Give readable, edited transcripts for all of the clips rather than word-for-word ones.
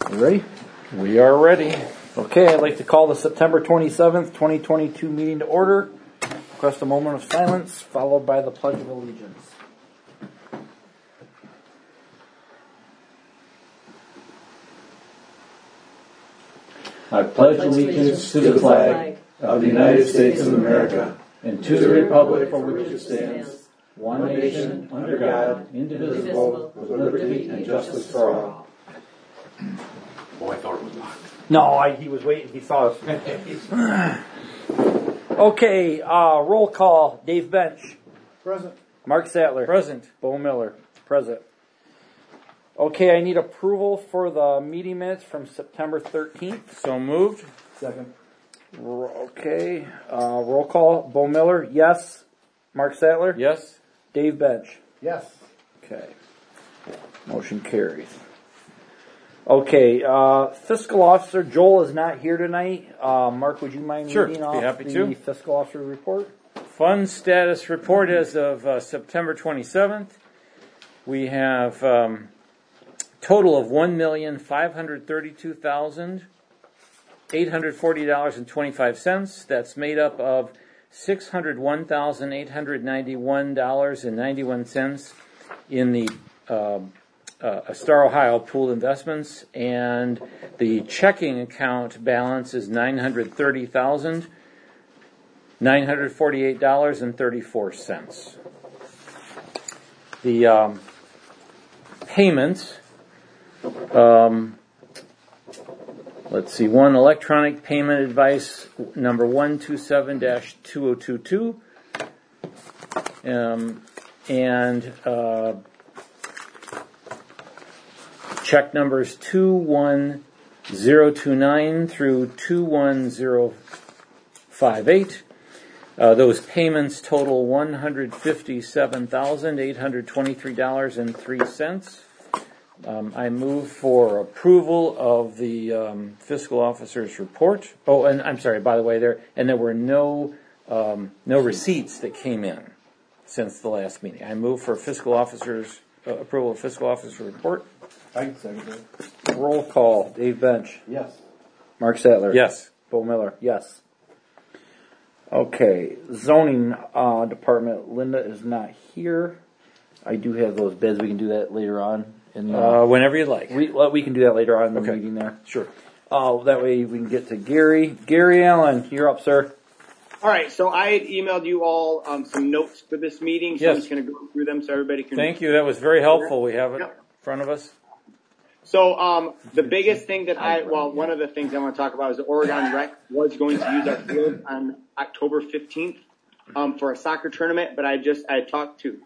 You ready? We are ready. Okay, I'd like to call the September 27th, 2022 meeting to order. Request a moment of silence, followed by the Pledge of Allegiance. I pledge allegiance to the flag of the United States of America and to the republic for which it stands, one nation, under God, indivisible, with liberty and justice for all. Oh, I thought it was locked. No, he was waiting. He saw us. Okay, roll call. Dave Bench. Present. Mark Sattler. Present. Bo Miller. Present. Okay, I need approval for the meeting minutes from September 13th. So moved. Second. Okay, roll call. Bo Miller, yes. Mark Sattler? Yes. Dave Bench? Yes. Okay. Motion carries. Okay, fiscal officer Joel is not here tonight. Mark, would you mind Sure, reading be off happy the to. fiscal officer report? Fund status report as of September 27th. We have total of $1,532,840.25. That's made up of $601,891.91 in the Star Ohio pooled investments, and the checking account balance is $930,948.34. The payments, let's see, one electronic payment advice number 127-2022, and check numbers 21029 through 21058. Those payments total $157,823.03. I move for approval of the fiscal officer's report. Oh, and I'm sorry, by the way, there were no receipts that came in since the last meeting. I move for fiscal officer's approval of fiscal officer's report. I second it. Roll call. Dave Bench? Yes. Mark Sattler? Yes. Bo Miller? Yes. Okay, zoning department, Linda is not here. I do have those bids. We can do that later on. Whenever you'd like. We can do that later on in the meeting there. Sure. That way we can get to Gary. Gary Allen, you're up, sir. All right, so I had emailed you all some notes for this meeting, so Yes. I'm just going to go through them so everybody can... Thank you. That was very helpful. We have it in front of us. So the biggest thing that one of the things I want to talk about is the Oregon Rec was going to use our field on October 15th for a soccer tournament, but I talked to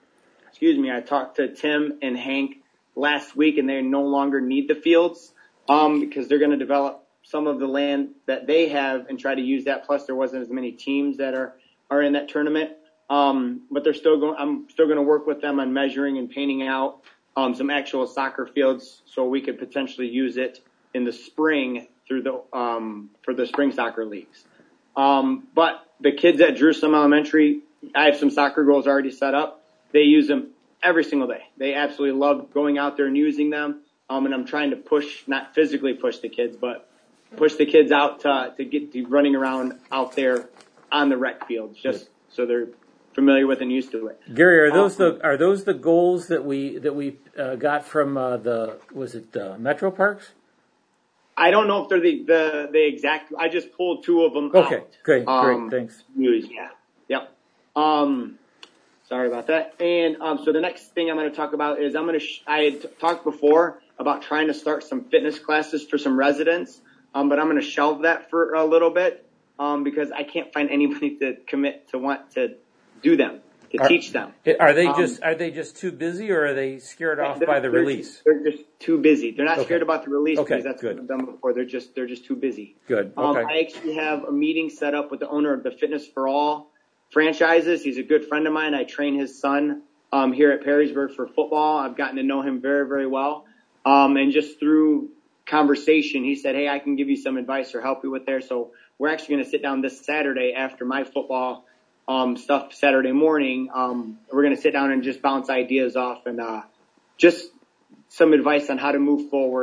Tim and Hank last week, and they no longer need the fields because they're going to develop some of the land that they have and try to use that. Plus, there wasn't as many teams that are in that tournament, but they're still going. I'm still going to work with them on measuring and painting out some actual soccer fields so we could potentially use it in the spring through for the spring soccer leagues. But the kids at Jerusalem Elementary, I have some soccer goals already set up. They use them every single day. They absolutely love going out there and using them. And I'm trying to not physically push the kids, but push the kids out to get to running around out there on the rec fields, just so they're familiar with and used to it. Gary, are those the goals that we got from Metro Parks? I don't know if they're the exact. I just pulled two of them out. Okay, great, thanks. Yeah, yep. Sorry about that. And so the next thing I'm going to talk about is I had talked before about trying to start some fitness classes for some residents, but I'm going to shelve that for a little bit because I can't find anybody to commit to want to do them, teach them. Are they just too busy, or are they scared off by the release? They're just too busy. They're not scared about the release because that's good. what I've done before. They're just too busy. Good. Okay. I actually have a meeting set up with the owner of the Fitness for All franchises. He's a good friend of mine. I train his son here at Perrysburg for football. I've gotten to know him very, very well. And just through conversation, he said, hey, I can give you some advice or help you with there. So we're actually going to sit down this Saturday after my football stuff Saturday morning. We're going to sit down and just bounce ideas off and just some advice on how to move forward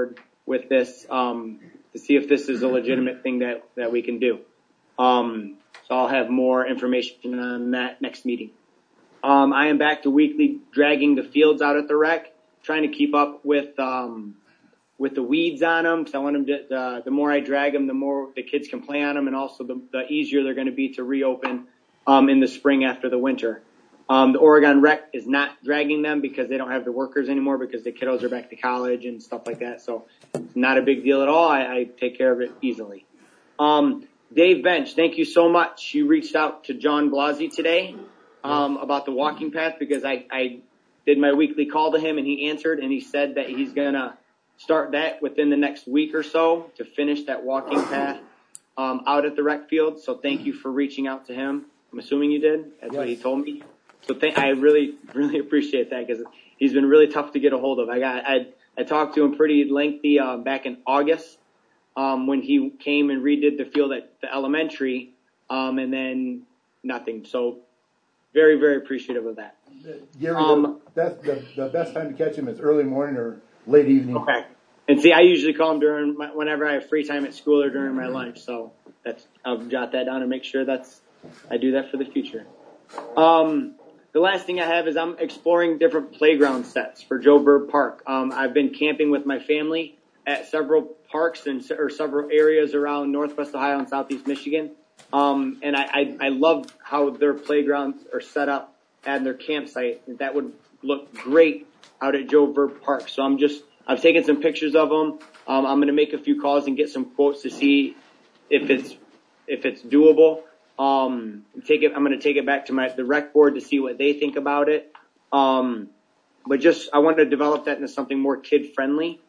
with this to see if this is a legitimate thing that we can do. So I'll have more information on that next meeting. I am back to weekly dragging the fields out at the rec, trying to keep up with the weeds on them, because I want them to, the more I drag them, the more the kids can play on them, and also the easier they're going to be to reopen in the spring after the winter. The Oregon Rec is not dragging them because they don't have the workers anymore, because the kiddos are back to college and stuff like that. So it's not a big deal at all. I take care of it easily. Dave Bench, thank you so much. You reached out to John Blasi today about the walking path, because I did my weekly call to him, and he answered, and he said that he's going to start that within the next week or so to finish that walking path out at the rec field. So thank you for reaching out to him. I'm assuming you did. That's what he told me. So I really, really appreciate that, because he's been really tough to get a hold of. I talked to him pretty lengthy back in August when he came and redid the field at the elementary, and then nothing. So very, very appreciative of that. Gary, the best time to catch him is early morning or late evening. Okay. And see, I usually call him whenever I have free time at school or during my lunch. So I'll jot that down and make sure I do that for the future. The last thing I have is I'm exploring different playground sets for Joe Bird Park. I've been camping with my family at several parks or several areas around Northwest Ohio and Southeast Michigan. And I love how their playgrounds are set up at their campsite. That would look great out at Joe Bird Park. So I've taken some pictures of them. I'm going to make a few calls and get some quotes to see if it's doable. I'm going to take it back to the rec board to see what they think about it. But I want to develop that into something more kid friendly.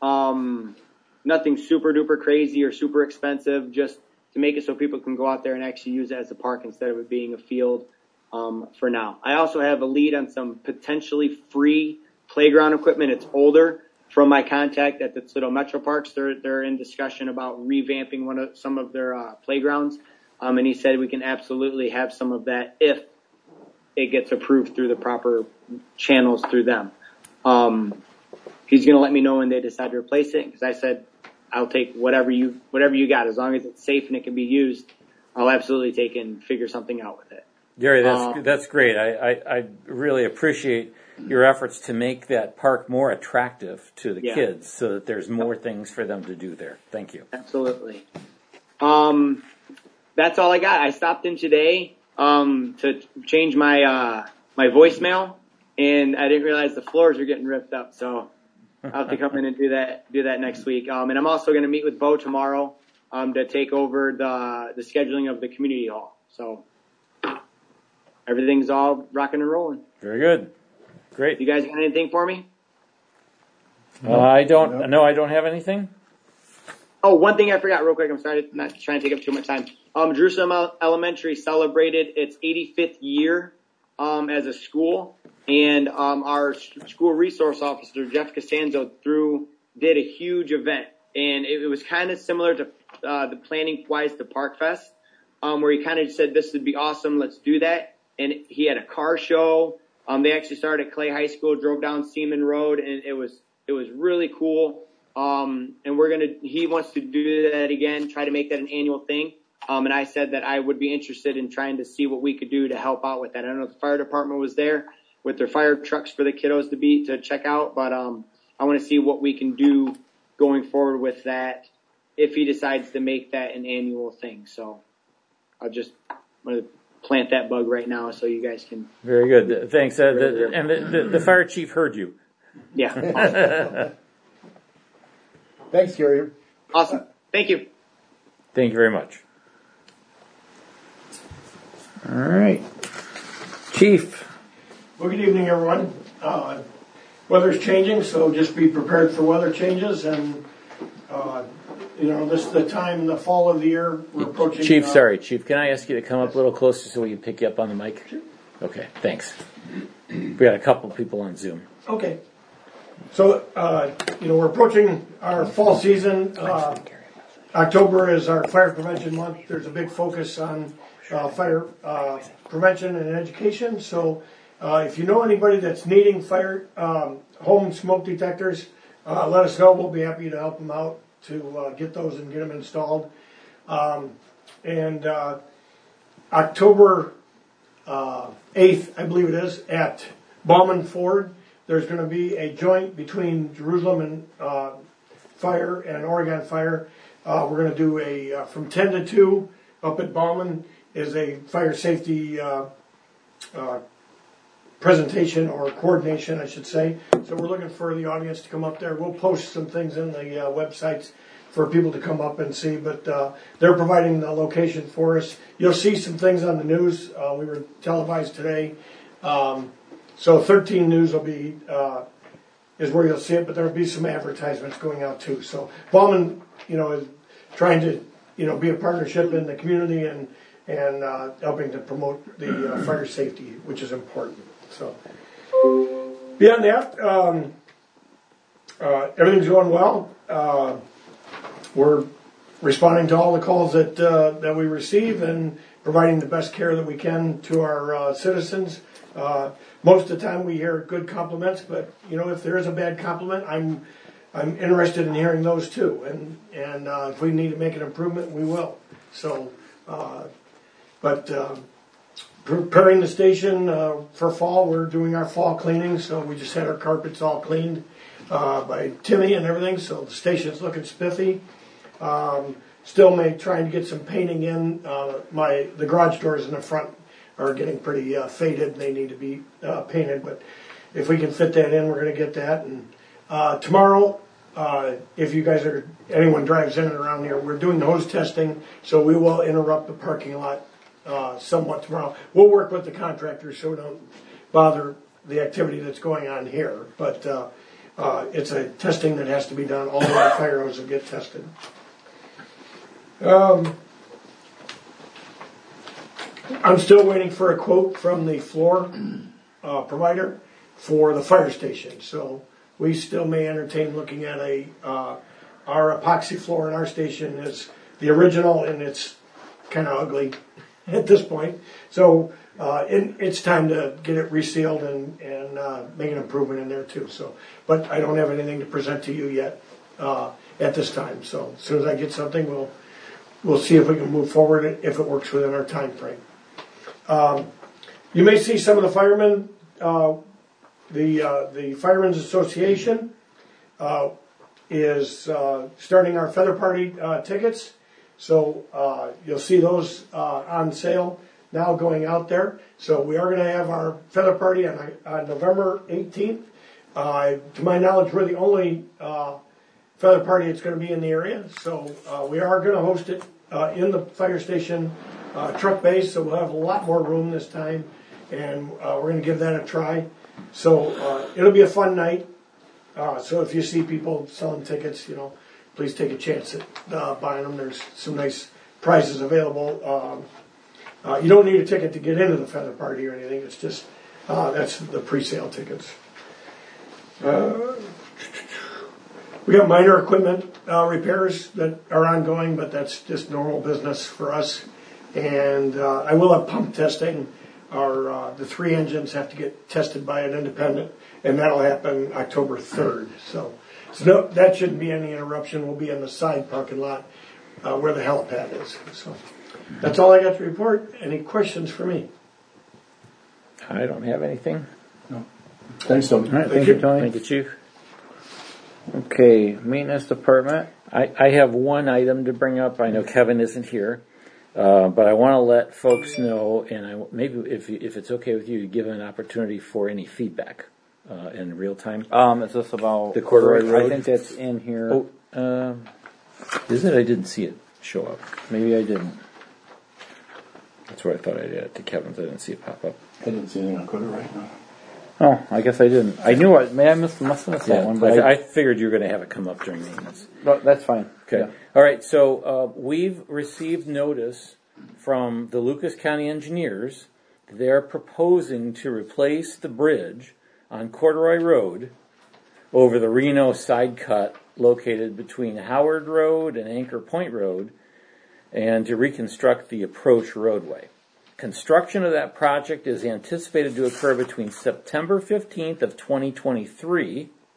Nothing super duper crazy or super expensive, just to make it so people can go out there and actually use it as a park instead of it being a field, for now. I also have a lead on some potentially free playground equipment. It's older, from my contact at the Toledo Metro Parks. They're in discussion about revamping some of their playgrounds. And he said we can absolutely have some of that if it gets approved through the proper channels through them. He's going to let me know when they decide to replace it, because I said I'll take whatever you got, as long as it's safe and it can be used. I'll absolutely take it and figure something out with it. Gary, that's great. I really appreciate your efforts to make that park more attractive to the kids, so that there's more things for them to do there. Thank you. Absolutely. That's all I got. I stopped in today to change my voicemail, and I didn't realize the floors are getting ripped up, so I'll have to come in and do that next week. And I'm also going to meet with Bo tomorrow to take over the scheduling of the community hall. So everything's all rocking and rolling. Very good. Great. You guys got anything for me? I don't have anything. Oh, one thing I forgot real quick. I'm sorry, not trying to take up too much time. Jerusalem Elementary celebrated its 85th year as a school, and our school resource officer, Jeff Costanzo, did a huge event, and it was kind of similar to the planning-wise to Park Fest, where he kind of said, this would be awesome, let's do that. And he had a car show. They actually started at Clay High School, drove down Seaman Road, and it was really cool. And he wants to do that again, try to make that an annual thing. And I said that I would be interested in trying to see what we could do to help out with that. I don't know if the fire department was there with their fire trucks for the kiddos to check out, but I want to see what we can do going forward with that if he decides to make that an annual thing. So I'm going to plant that bug right now so you guys can. Very good. Thanks. And the fire chief heard you. Yeah. Awesome. Thanks, Gary. Awesome. Thank you. Thank you very much. All right. Chief. Well, good evening, everyone. Weather's changing, so just be prepared for weather changes. And, this is the time in the fall of the year we're approaching. Chief, can I ask you to come up a little closer so we can pick you up on the mic? Sure. Okay, thanks. We got a couple people on Zoom. Okay. So, we're approaching our fall season. October is our fire prevention month. There's a big focus on fire prevention and education. So if you know anybody that's needing fire home smoke detectors, let us know. We'll be happy to help them out to get those and get them installed. And October 8th, I believe it is, at Bauman Ford, there's going to be a joint between Jerusalem and Fire and Oregon Fire. We're going to do a from 10 to 2 up at Bauman is a fire safety presentation or coordination, I should say. So we're looking for the audience to come up there. We'll post some things in the websites for people to come up and see, but they're providing the location for us. You'll see some things on the news. We were televised today. So 13 News will be is where you'll see it, but there'll be some advertisements going out too. So Bauman, is trying to, be a partnership in the community and helping to promote the fire safety, which is important. So beyond that, everything's going well. We're responding to all the calls that we receive and providing the best care that we can to our citizens. Most of the time we hear good compliments, but if there is a bad compliment, I'm interested in hearing those too. And if we need to make an improvement, we will. So, preparing the station for fall, we're doing our fall cleaning. So we just had our carpets all cleaned by Timmy and everything. So the station's looking spiffy. Still trying to get some painting in. The garage doors in the front are getting pretty faded. They need to be painted, but if we can fit that in, we're going to get that. And tomorrow, if you guys anyone drives in and around here, we're doing the hose testing, so we will interrupt the parking lot somewhat tomorrow. We'll work with the contractors so we don't bother the activity that's going on here, but it's a testing that has to be done. All of our fire hoses will get tested. I'm still waiting for a quote from the floor provider for the fire station. So we still may entertain looking at our epoxy floor in our station is the original, and it's kind of ugly at this point. So it's time to get it resealed and make an improvement in there too. So, but I don't have anything to present to you yet at this time. So as soon as I get something, we'll see if we can move forward if it works within our time frame. You may see some of the firemen. The Firemen's Association is starting our feather party tickets. So you'll see those on sale now going out there. So we are going to have our feather party on November 18th. To my knowledge, we're the only feather party that's going to be in the area. So we are going to host it in the fire station truck base. So we'll have a lot more room this time. And we're going to give that a try. So it'll be a fun night. So if you see people selling tickets, please take a chance at buying them. There's some nice prizes available. You don't need a ticket to get into the feather party or anything. It's just that's the pre-sale tickets. We got minor equipment repairs that are ongoing, but that's just normal business for us. And I will have pump testing. The 3 engines have to get tested by an independent, and that'll happen October 3rd. So no, that shouldn't be any interruption. We'll be in the side parking lot where the helipad is. So that's all I got to report. Any questions for me? I don't have anything. No. Thanks, Tony. All right, thank you, Tony. Thank you, Chief. Okay, maintenance department. I have one item to bring up. I know Kevin isn't here. But I want to let folks know, and maybe if it's okay with you, give an opportunity for any feedback in real time. Is this about the Corduroy Road? I think that's in here. Oh, isn't it? I didn't see it show up. Maybe I didn't. That's where I thought I did it to Kevin's. I didn't see it pop up. I didn't see anything on Corduroy right now. Oh, I guess I didn't. I knew I must have missed that one, but I figured you were going to have it come up during maintenance. No, that's fine. Okay. Yeah. All right. So we've received notice from the Lucas County engineers. They're proposing to replace the bridge on Corduroy Road over the Reno side cut located between Howard Road and Anchor Point Road, and to reconstruct the approach roadway. Construction of that project is anticipated to occur between September 15th of 2023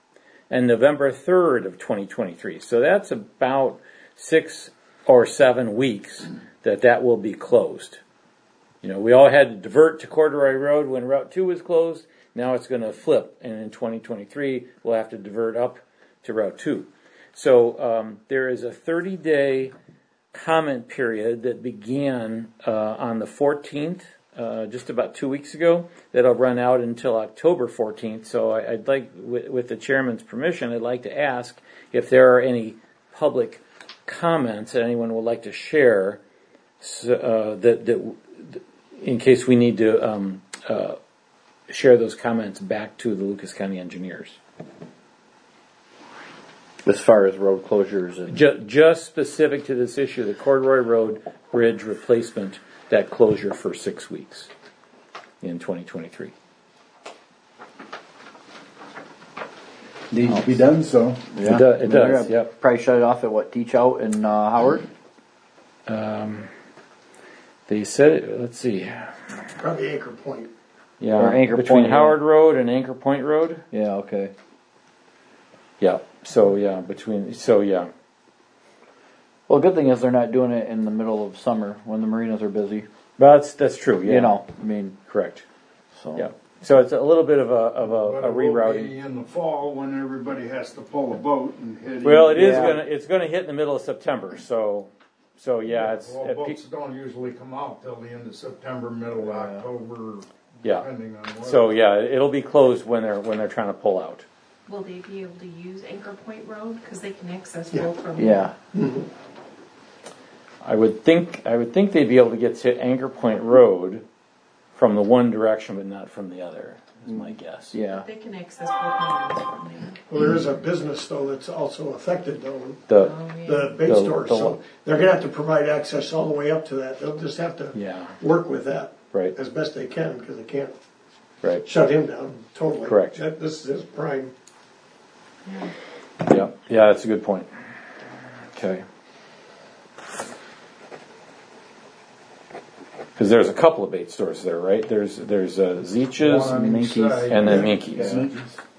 and November 3rd of 2023. So that's about 6 or 7 weeks that will be closed. You know, we all had to divert to Corduroy Road when Route 2 was closed. Now it's going to flip, and in 2023 we'll have to divert up to Route 2. So there is a 30-day comment period that began on the 14th, just about 2 weeks ago, that'll run out until October 14th. So I'd like, with the chairman's permission, I'd like to ask if there are any public comments that anyone would like to share, that in case we need to share those comments back to the Lucas County engineers. As far as road closures and Just specific to this issue, the Corduroy Road Bridge replacement, that closure for 6 weeks in 2023. Needs to be done, so. yeah, It they're does, gonna yep. Probably shut it off at what, Teach Out and Howard? They said it, let's see. Probably Anchor Point. Yeah, Or Anchor between Point, Howard Road and Anchor Point Road. Yeah, okay. Yeah. So yeah, yeah. Well, good thing is they're not doing it in the middle of summer when the marinas are busy. Well, that's true. Yeah. You know, I mean, Correct. so. Yeah. So it's a little bit of But a it will rerouting. be in the fall when everybody has to pull a boat and head. Well, it is Yeah. it's gonna hit in the middle of September. So yeah, it's Well, boats don't usually come out till the end of September, middle of October, yeah. depending on weather. So yeah, it'll be closed when they're trying to pull out. Will they be able to use Anchor Point Road? Because they can access Yeah. both from Yeah. I would think they'd be able to get to Anchor Point Road from the one direction, but not from the other. Is my guess. Yeah. They can access both lanes from there. Well, there is a business though that's also affected though, The Oh, yeah. the bait The- stores. the- So they're gonna have to provide access all the way up to that. They'll just have to yeah, work with that right, as best they can because they can't right. shut him down totally. Correct. This is his prime. Yeah, yeah, that's a good point. Okay. Because there's a couple of bait stores there, right? There's Zeech's One on each Minky's, side. and then Minky's. Yeah.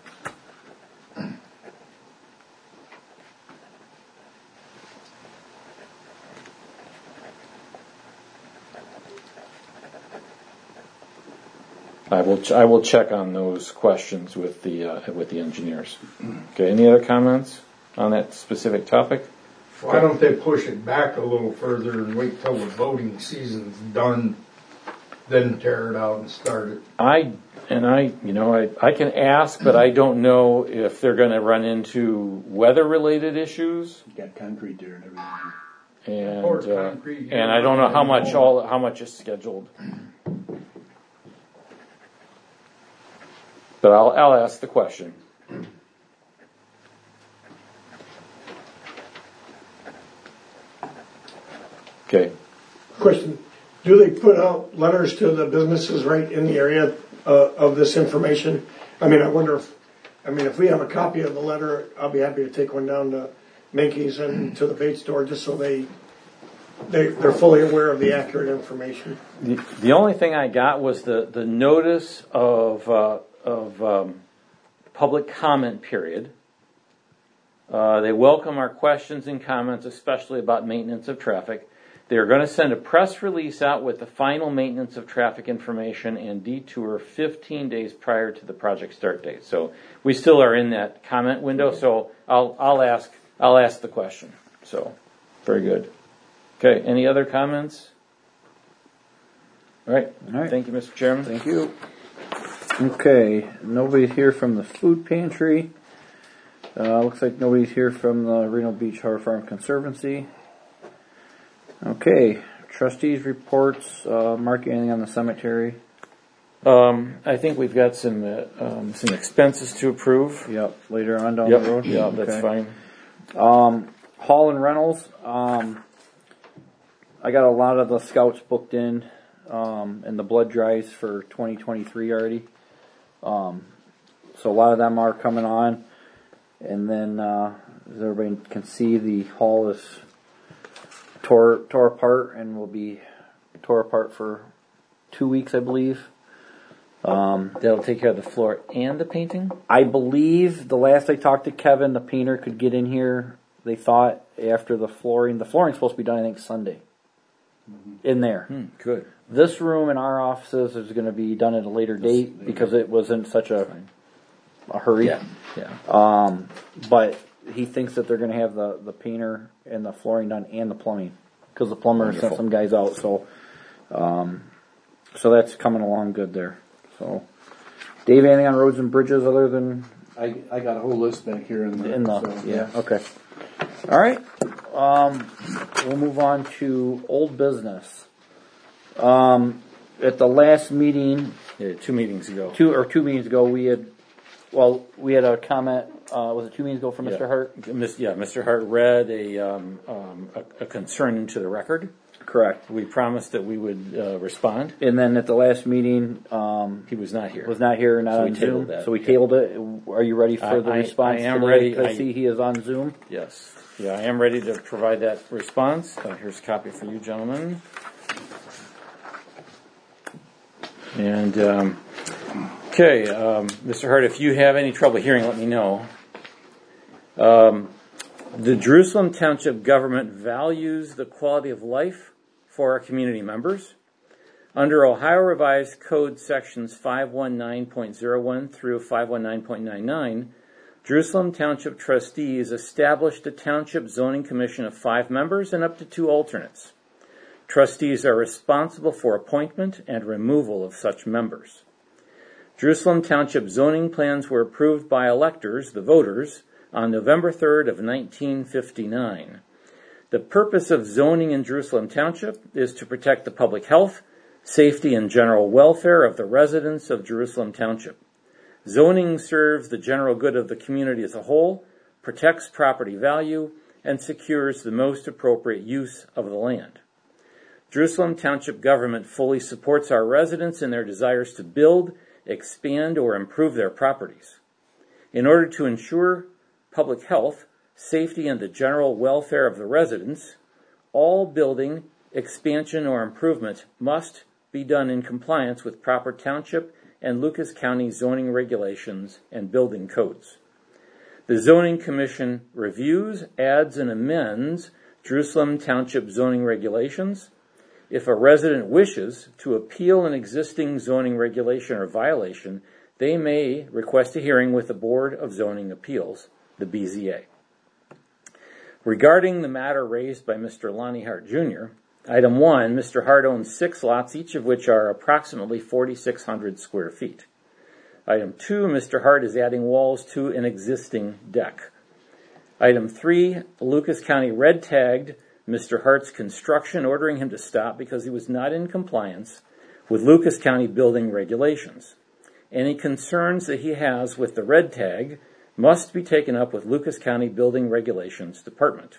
I will check on those questions with the engineers. Okay. Any other comments on that specific topic? Why don't they push it back a little further and wait till the boating season's done, then tear it out and start it? I can ask, but I don't know if they're going to run into weather-related issues, You got concrete there and everything. and Poured concrete here. and I don't know how much is scheduled. But I'll ask the question. Okay. Question, do they put out letters to the businesses right in the area of this information? I mean, I wonder if we have a copy of the letter, I'll be happy to take one down to Minky's and to the bait store just so they're fully aware of the accurate information. The only thing I got was the notice of public comment period. They welcome our questions and comments, especially about maintenance of traffic. They are going to send a press release out with the final maintenance of traffic information and detour 15 days prior to the project start date. So we still are in that comment window. So I'll ask the question. So very good. Okay. Any other comments? All right. All right. Thank you, Mr. Chairman. Thank you. Okay, nobody's here from the food pantry. Looks like nobody's here from the Reno Beach Harbor Farm Conservancy. Okay, trustees reports. Mark, anything on the cemetery? I think we've got some expenses to approve. Yep, later on down the road. Yeah, that's Okay. fine. Hall and Reynolds. I got a lot of the scouts booked in, and the blood drives for 2023 already. So a lot of them are coming on, and then as everybody can see, the hall is tore apart and will be tore apart for 2 weeks, I believe. That'll take care of the floor and the painting? I believe the last I talked to Kevin, the painter could get in here. They thought after the floring's supposed to be done, I think, Sunday. In there. Good. This room in our offices is going to be done at a later date because it was in such a hurry. Yeah. But he thinks that they're going to have the painter and the flooring done and the plumbing because the plumber sent some guys out. So that's coming along good there. So, Dave, anything on roads and bridges other than I got a whole list back here okay. All right. We'll move on to old business. At the last meeting, 2 meetings ago. two meetings ago, we had a comment. Was it 2 meetings ago from Mr. Hart? Mr. Hart read a concern into the record. Correct. We promised that we would respond. And then at the last meeting, he was not here. Not on Zoom. So we tabled it. Are you ready for the response? I am today? ready. I see he is on Zoom. Yes. Yeah, I am ready to provide that response. Here's a copy for you, gentlemen. And, okay, Mr. Hart, if you have any trouble hearing, let me know. The Jerusalem Township government values the quality of life for our community members. Under Ohio Revised Code sections 519.01 through 519.99, Jerusalem Township trustees established a township zoning commission of 5 members and up to 2 alternates. Trustees are responsible for appointment and removal of such members. Jerusalem Township zoning plans were approved by electors, the voters, on November 3rd of 1959. The purpose of zoning in Jerusalem Township is to protect the public health, safety, and general welfare of the residents of Jerusalem Township. Zoning serves the general good of the community as a whole, protects property value, and secures the most appropriate use of the land. Jerusalem Township government fully supports our residents in their desires to build, expand, or improve their properties. In order to ensure public health, safety, and the general welfare of the residents, all building, expansion, or improvement must be done in compliance with proper township and Lucas County zoning regulations and building codes. The Zoning Commission reviews, adds, and amends Jerusalem Township zoning regulations. If a resident wishes to appeal an existing zoning regulation or violation, they may request a hearing with the Board of Zoning Appeals, the BZA. Regarding the matter raised by Mr. Lonnie Hart Jr., Item 1, Mr. Hart owns 6 lots, each of which are approximately 4,600 square feet. Item 2, Mr. Hart is adding walls to an existing deck. Item 3, Lucas County red tagged Mr. Hart's construction, ordering him to stop because he was not in compliance with Lucas County building regulations. Any concerns that he has with the red tag must be taken up with Lucas County Building Regulations Department.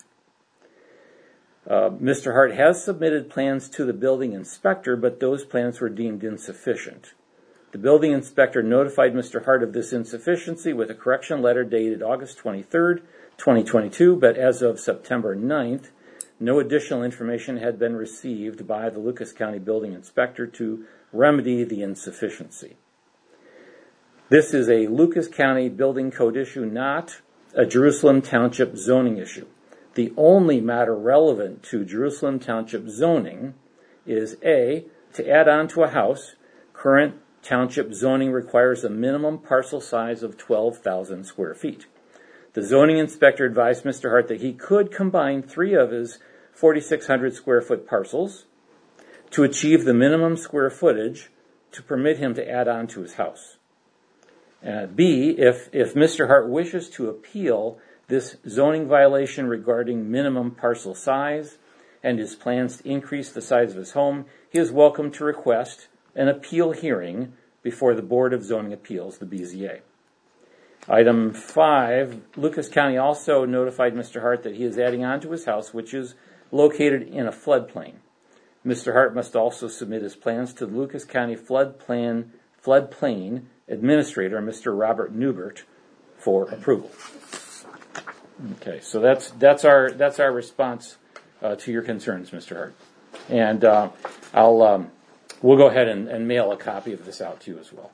Mr. Hart has submitted plans to the building inspector, but those plans were deemed insufficient. The building inspector notified Mr. Hart of this insufficiency with a correction letter dated August 23rd, 2022, but as of September 9th, no additional information had been received by the Lucas County Building Inspector to remedy the insufficiency. This is a Lucas County Building Code issue, not a Jerusalem Township zoning issue. The only matter relevant to Jerusalem Township zoning is A, to add on to a house. Current township zoning requires a minimum parcel size of 12,000 square feet. The zoning inspector advised Mr. Hart that he could combine 3 of his 4,600 square foot parcels to achieve the minimum square footage to permit him to add on to his house. B, if Mr. Hart wishes to appeal this zoning violation regarding minimum parcel size and his plans to increase the size of his home, he is welcome to request an appeal hearing before the Board of Zoning Appeals, the BZA. Item 5, Lucas County also notified Mr. Hart that he is adding on to his house, which is located in a floodplain. Mr. Hart must also submit his plans to the Lucas County Floodplain Administrator, Mr. Robert Newbert, for approval. Okay, so that's our response to your concerns, Mr. Hart. And I'll we'll go ahead and mail a copy of this out to you as well.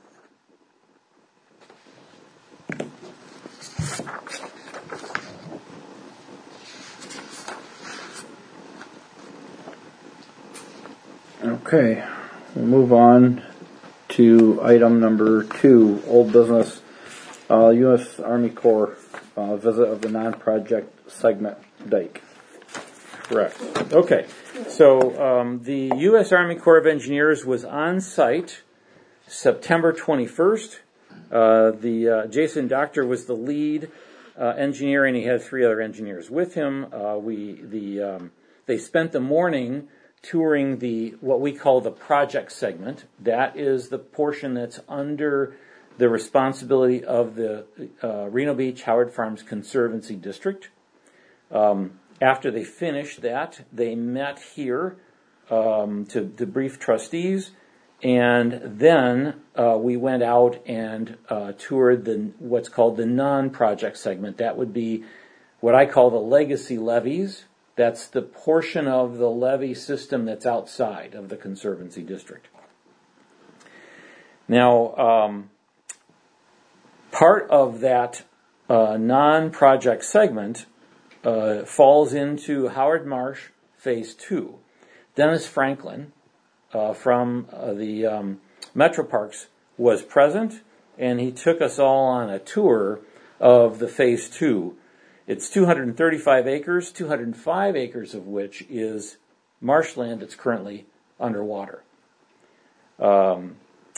Okay, we'll move on to item number 2, old business, U.S. Army Corps visit of the non-project segment dike. Correct. Okay, so the U.S. Army Corps of Engineers was on site September 21st. Jason Doctor was the lead engineer, and he had 3 other engineers with him. They spent the morning touring what we call the project segment. That is the portion that's under the responsibility of the Reno Beach Howard Farms Conservancy District. After they finished that, they met here to brief trustees, and then we went out and toured what's called the non-project segment. That would be what I call the legacy levees. That's the portion of the levee system that's outside of the Conservancy District. Now, part of that non-project segment falls into Howard Marsh Phase 2. Dennis Franklin from the Metro Parks was present, and he took us all on a tour of the Phase 2. It's 235 acres, 205 acres of which is marshland that's currently underwater. The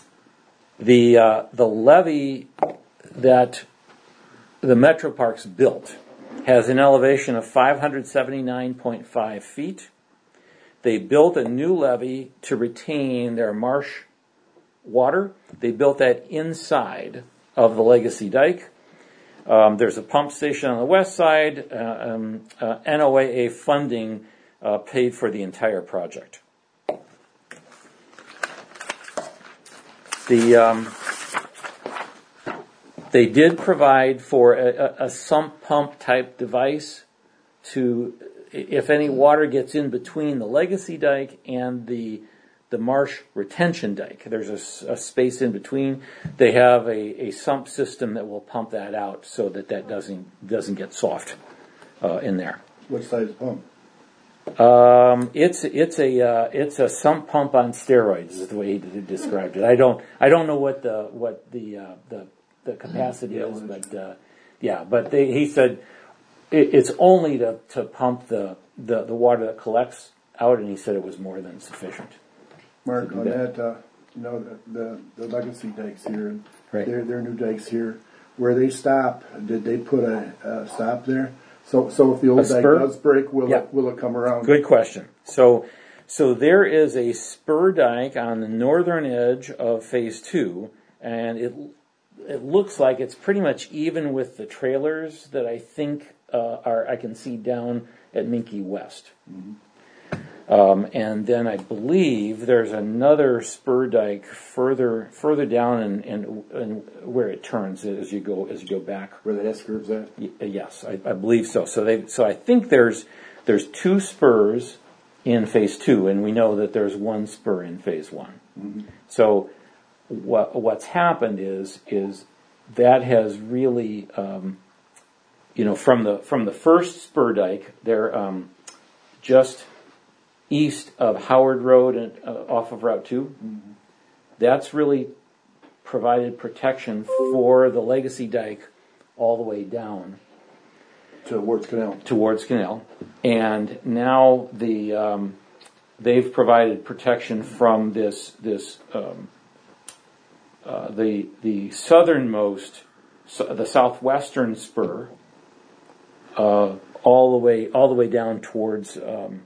levee that the Metro Parks built has an elevation of 579.5 feet. They built a new levee to retain their marsh water. They built that inside of the Legacy Dike. There's a pump station on the west side. NOAA funding paid for the entire project. They did provide for a sump pump type device to, if any water gets in between the Legacy Dike and the marsh retention dike, there's a space in between. They have a sump system that will pump that out so that doesn't get soft in there. What size pump? It's a sump pump on steroids is the way he described it. I don't know what the capacity is, but he said it's only to pump the water that collects out, and he said it was more than sufficient. Mark, on that, the Legacy dikes here, right. Their new dikes here, where they stop, did they put a stop there? So if the old dike does break, will it come around? Good question. So there is a spur dike on the northern edge of Phase 2, and it looks like it's pretty much even with the trailers that I think I can see down at Minky West. Mm-hmm. And then I believe there's another spur dike further down and where it turns as you go back. Where the S curve's at? Yes, I believe so. So I think there's 2 spurs in Phase 2, and we know that there's 1 spur in Phase 1. Mm-hmm. So what's happened is that has really from the first spur dike, they're just east of Howard Road and off of Route 2. Mm-hmm. That's really provided protection for the Legacy Dike all the way down towards Canal. And now they've provided protection from the southernmost, the southwestern spur, all the way down towards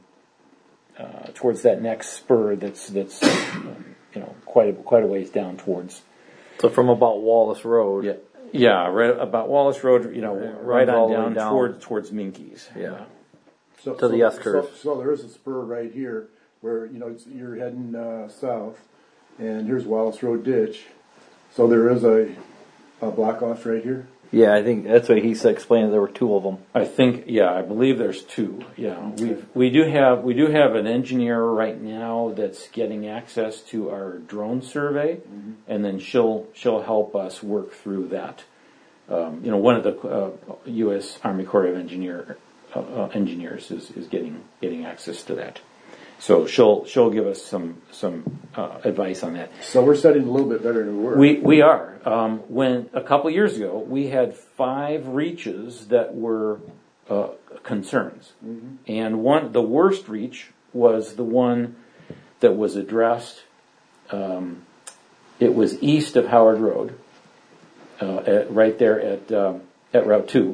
that next spur that's quite a ways down towards. So from about Wallace Road. Yeah, right about Wallace Road. Right on down towards Minky's. Yeah. So, to the S curve. So there is a spur right here where you're heading south, and here's Wallace Road ditch. So there is a block off right here. Yeah, I think that's what he explained. There were 2 of them. I think, I believe there's 2. Yeah, we do have an engineer right now that's getting access to our drone survey, and then she'll help us work through that. One of the U.S. Army Corps of Engineers is getting access to that. So she'll give us some advice on that. So we're studying a little bit better than we were. We are. When a couple years ago we had 5 reaches that were concerns, and the worst reach was the one that was addressed. It was east of Howard Road, right there at Route 2.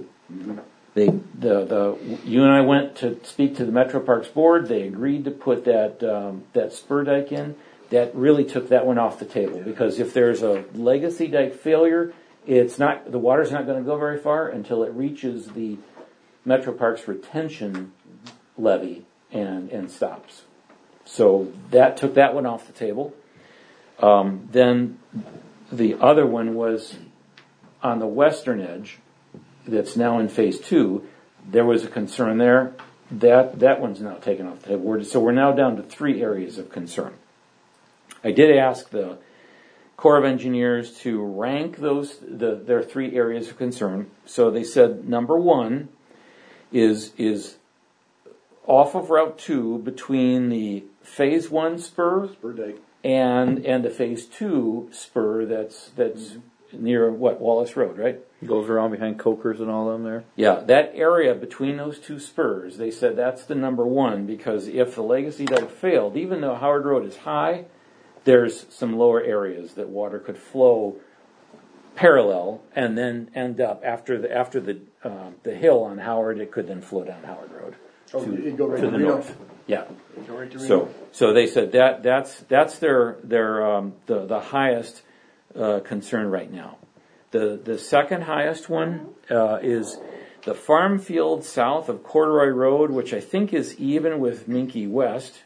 You and I went to speak to the Metro Parks board. They agreed to put that spur dike in. That really took that one off the table, because if there's a legacy dike failure, the water's not going to go very far until it reaches the Metro Parks retention levee and stops. So that took that one off the table. Then the other one was on the western edge. That's now in phase 2. There was a concern there. That one's now taken off the table. So we're now down to 3 areas of concern. I did ask the Corps of Engineers to rank their 3 areas of concern. So they said number 1 is off of Route 2 between the phase 1 spur dike and the phase 2 spur that's near Wallace Road, right? Goes around behind Coker's and all them there. Yeah, that area between those 2 spurs, they said that's the number 1, because if the legacy dike failed, even though Howard Road is high, there's some lower areas that water could flow parallel and then end up after the hill on Howard. It could then flow down Howard Road to the north. Yeah. So they said that's the highest concern right now. The second highest one is the farm field south of Corduroy Road, which I think is even with Minky West.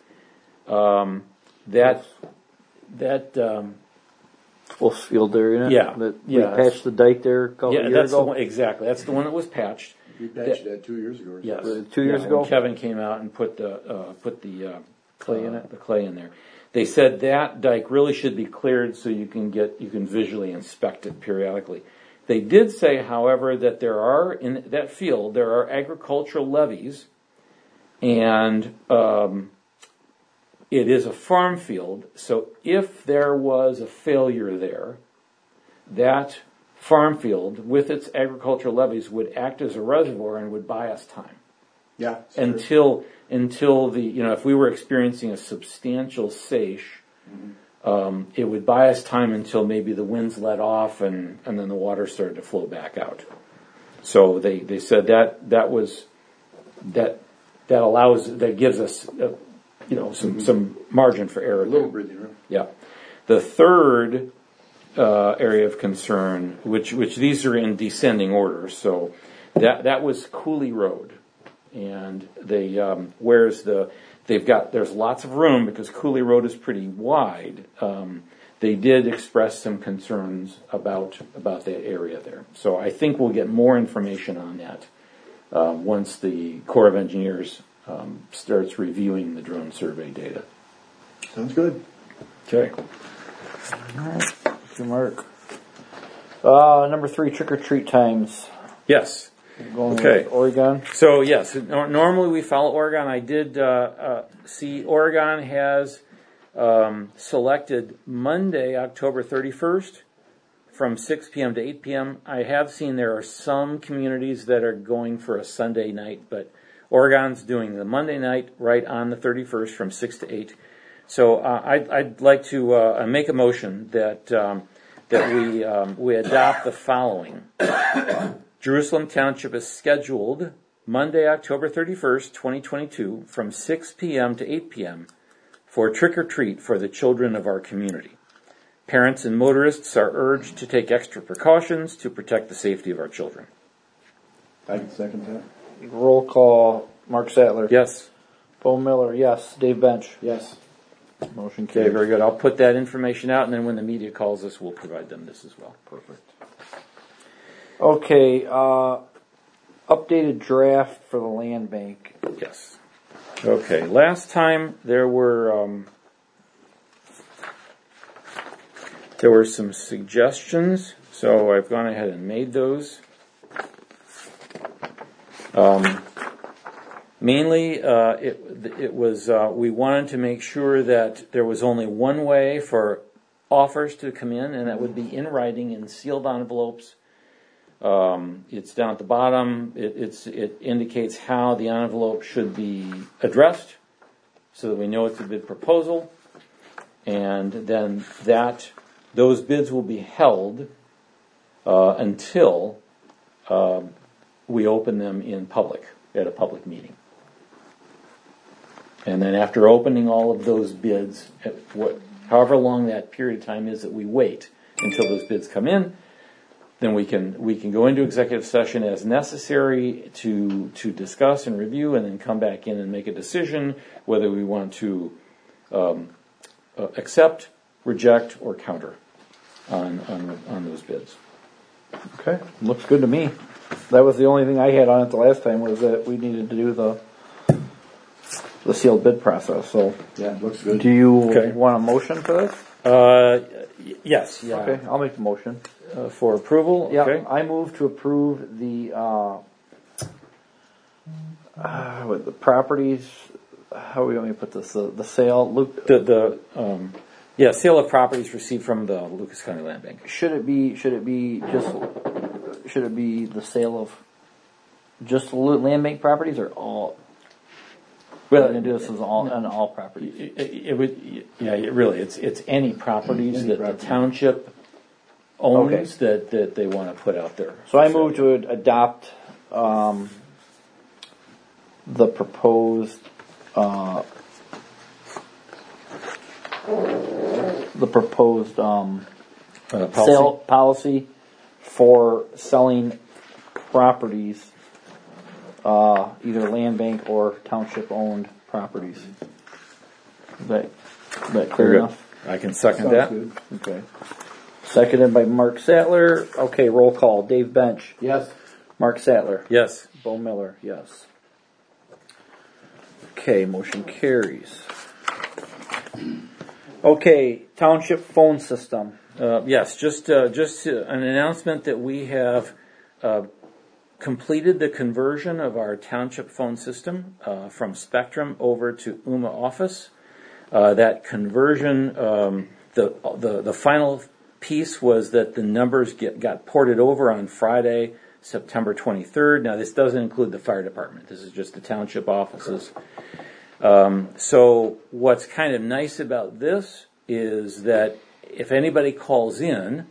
Wolfsfield there, isn't it? Yeah. We patched the dike there a couple years ago. Exactly. That's the one that was patched. We patched that 2 years ago. Yes. 2 years ago. Kevin came out and put the clay in it. The clay in there. They said that dike really should be cleared so you can visually inspect it periodically. They did say, however, that there are in that field agricultural levees, and it is a farm field. So if there was a failure there, that farm field with its agricultural levees would act as a reservoir and would buy us time. Yeah. Until if we were experiencing a substantial seiche, it would buy us time until maybe the winds let off and then the water started to flow back out. So they said that gives us some margin for error. A little breathing room. Yeah. The third area of concern, which these are in descending order, so that was Cooley Road. And there's lots of room because Cooley Road is pretty wide. They did express some concerns about that area there. So I think we'll get more information on that once the Corps of Engineers starts reviewing the drone survey data. Sounds good. Okay. All right. Thank you, Mark. Number 3, trick or treat times. Yes. Going okay. With Oregon. So yes, normally we follow Oregon. I did see Oregon has selected Monday, October 31st, from 6 p.m. to 8 p.m. I have seen there are some communities that are going for a Sunday night, but Oregon's doing the Monday night right on the 31st from 6 to 8. So I'd like to make a motion that we adopt the following. Jerusalem Township is scheduled Monday, October 31st, 2022, from 6 p.m. to 8 p.m. for trick or treat for the children of our community. Parents and motorists are urged to take extra precautions to protect the safety of our children. I can second that. Roll call. Mark Sattler. Yes. Bo Miller. Yes. Dave Bench. Yes. Motion Okay, carried. very good. I'll put that information out, and then when the media calls us, we'll provide them this as well. Perfect. Okay, updated draft for the land bank. Yes. Okay, last time there were some suggestions, so I've gone ahead and made those. Mainly, it was we wanted to make sure that there was only one way for offers to come in, and that would be in writing in sealed envelopes. It's down at the bottom. It indicates how the envelope should be addressed, so that we know it's a bid proposal, and then those bids will be held until we open them in public at a public meeting. And then after opening all of those bids, however long that period of time is that we wait until those bids come in, then we can go into executive session as necessary to discuss and review, and then come back in and make a decision whether we want to accept, reject, or counter on those bids. Okay, looks good to me. That was the only thing I had on it the last time, was that we needed to do the sealed bid process. So Yeah, it looks good. do you want a motion for this? Yes. Yeah. Okay, I'll make the motion. For approval. Yeah, Okay. I move to approve the with the properties. How are we going to put this? The sale, Luke. Sale of properties received from the Lucas County Land Bank. Should it be the sale of just the land bank properties, or all? We're going to do this on all properties. It would, really, it's any properties that the township owns that they want to put out there. So I move to adopt the proposed sale policy for selling properties, either land bank or township owned properties. Is that clear enough? I can second Sounds that. good. Okay. Seconded by Mark Sattler. Okay, roll call. Dave Bench. Yes. Mark Sattler. Yes. Bo Miller. Yes. Okay, motion carries. Okay, township phone system. Yes, just an announcement that we have completed the conversion of our township phone system from Spectrum over to Ooma Office. That conversion, the final piece was that the numbers got ported over on Friday, September 23rd. Now, this doesn't include the fire department. This is just the township offices. So what's kind of nice about this is that if anybody calls in,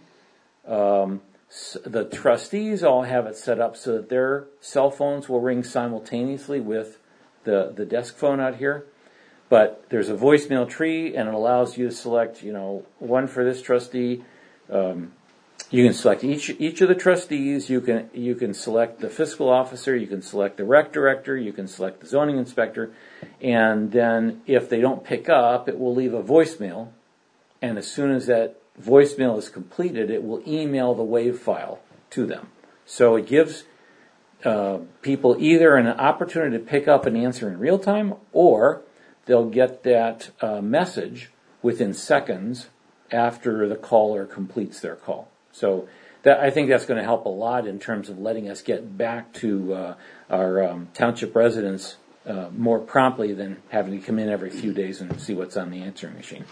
the trustees all have it set up so that their cell phones will ring simultaneously with the desk phone out here. But there's a voicemail tree, and it allows you to select, one for this trustee. You can select each of the trustees. You can select the fiscal officer. You can select the rec director. You can select the zoning inspector. And then if they don't pick up, it will leave a voicemail. And as soon as that voicemail is completed, it will email the WAV file to them. So it gives people either an opportunity to pick up and answer in real time, or they'll get that message within seconds after the caller completes their call. So I think that's going to help a lot in terms of letting us get back to our township residents more promptly than having to come in every few days and see what's on the answering machine.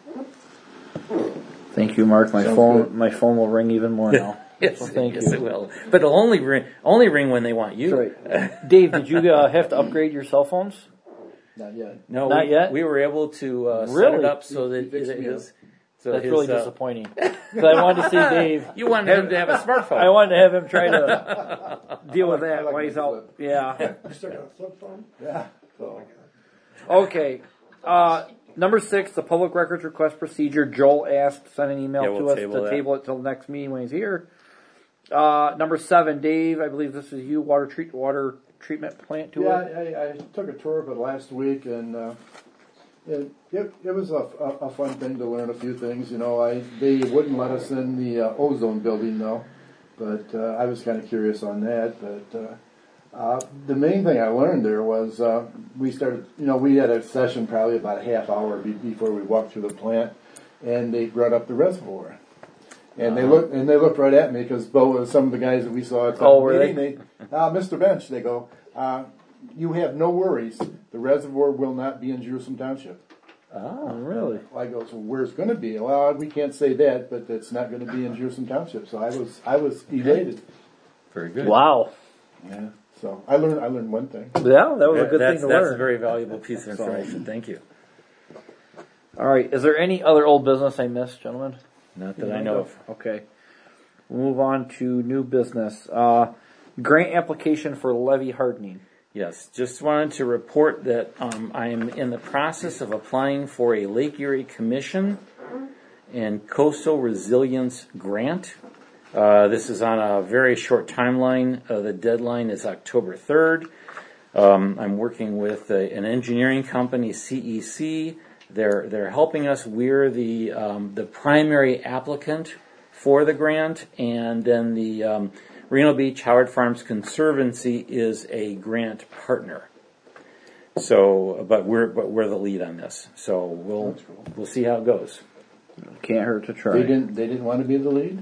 Thank you, Mark. My phone will ring even more now. Yes, so thank you. It will. But it'll only ring when they want you. That's right. Dave, did you have to upgrade your cell phones? Not yet. No, Not yet? We were able to set Really? it up so that He fixed me up. That's really disappointing. Because I wanted to see Dave. You wanted him to have a smartphone. I wanted to have him try to deal with that while he's out. Yeah. You still got a flip phone? Yeah. So. Okay. Number 6, the public records request procedure. Joel sent an email to us to table it till the next meeting when he's here. Number 7, Dave, I believe this is you, water treatment plant tour. Yeah, I took a tour of it last week, and it was a fun thing to learn a few things. They wouldn't let us in the ozone building though, But I was kind of curious on that. But the main thing I learned there was we started, we had a session probably about a half hour before we walked through the plant, and they brought up the reservoir. And they looked right at me because some of the guys that we saw at the meeting, Mr. Bench, they go, you have no worries. The reservoir will not be in Jerusalem Township. Oh, really? I go, so where's it going to be? Well, we can't say that, but it's not going to be in Jerusalem Township. So I was elated. Very good. Wow. Yeah. So I learned one thing. Yeah, that was a good thing to learn. That's a very valuable piece of information. Thank you. All right. Is there any other old business I missed, gentlemen? Not that I know of. Okay. We'll move on to new business. Grant application for levee hardening. Yes, just wanted to report that I am in the process of applying for a Lake Erie Commission and Coastal Resilience Grant. This is on a very short timeline. The deadline is October 3rd. I'm working with an engineering company, CEC. They're helping us. We're the primary applicant for the grant, and then the Reno Beach Howard Farms Conservancy is a grant partner. So, but we're the lead on this. So we'll see how it goes. Can't hurt to try. They didn't want to be the lead?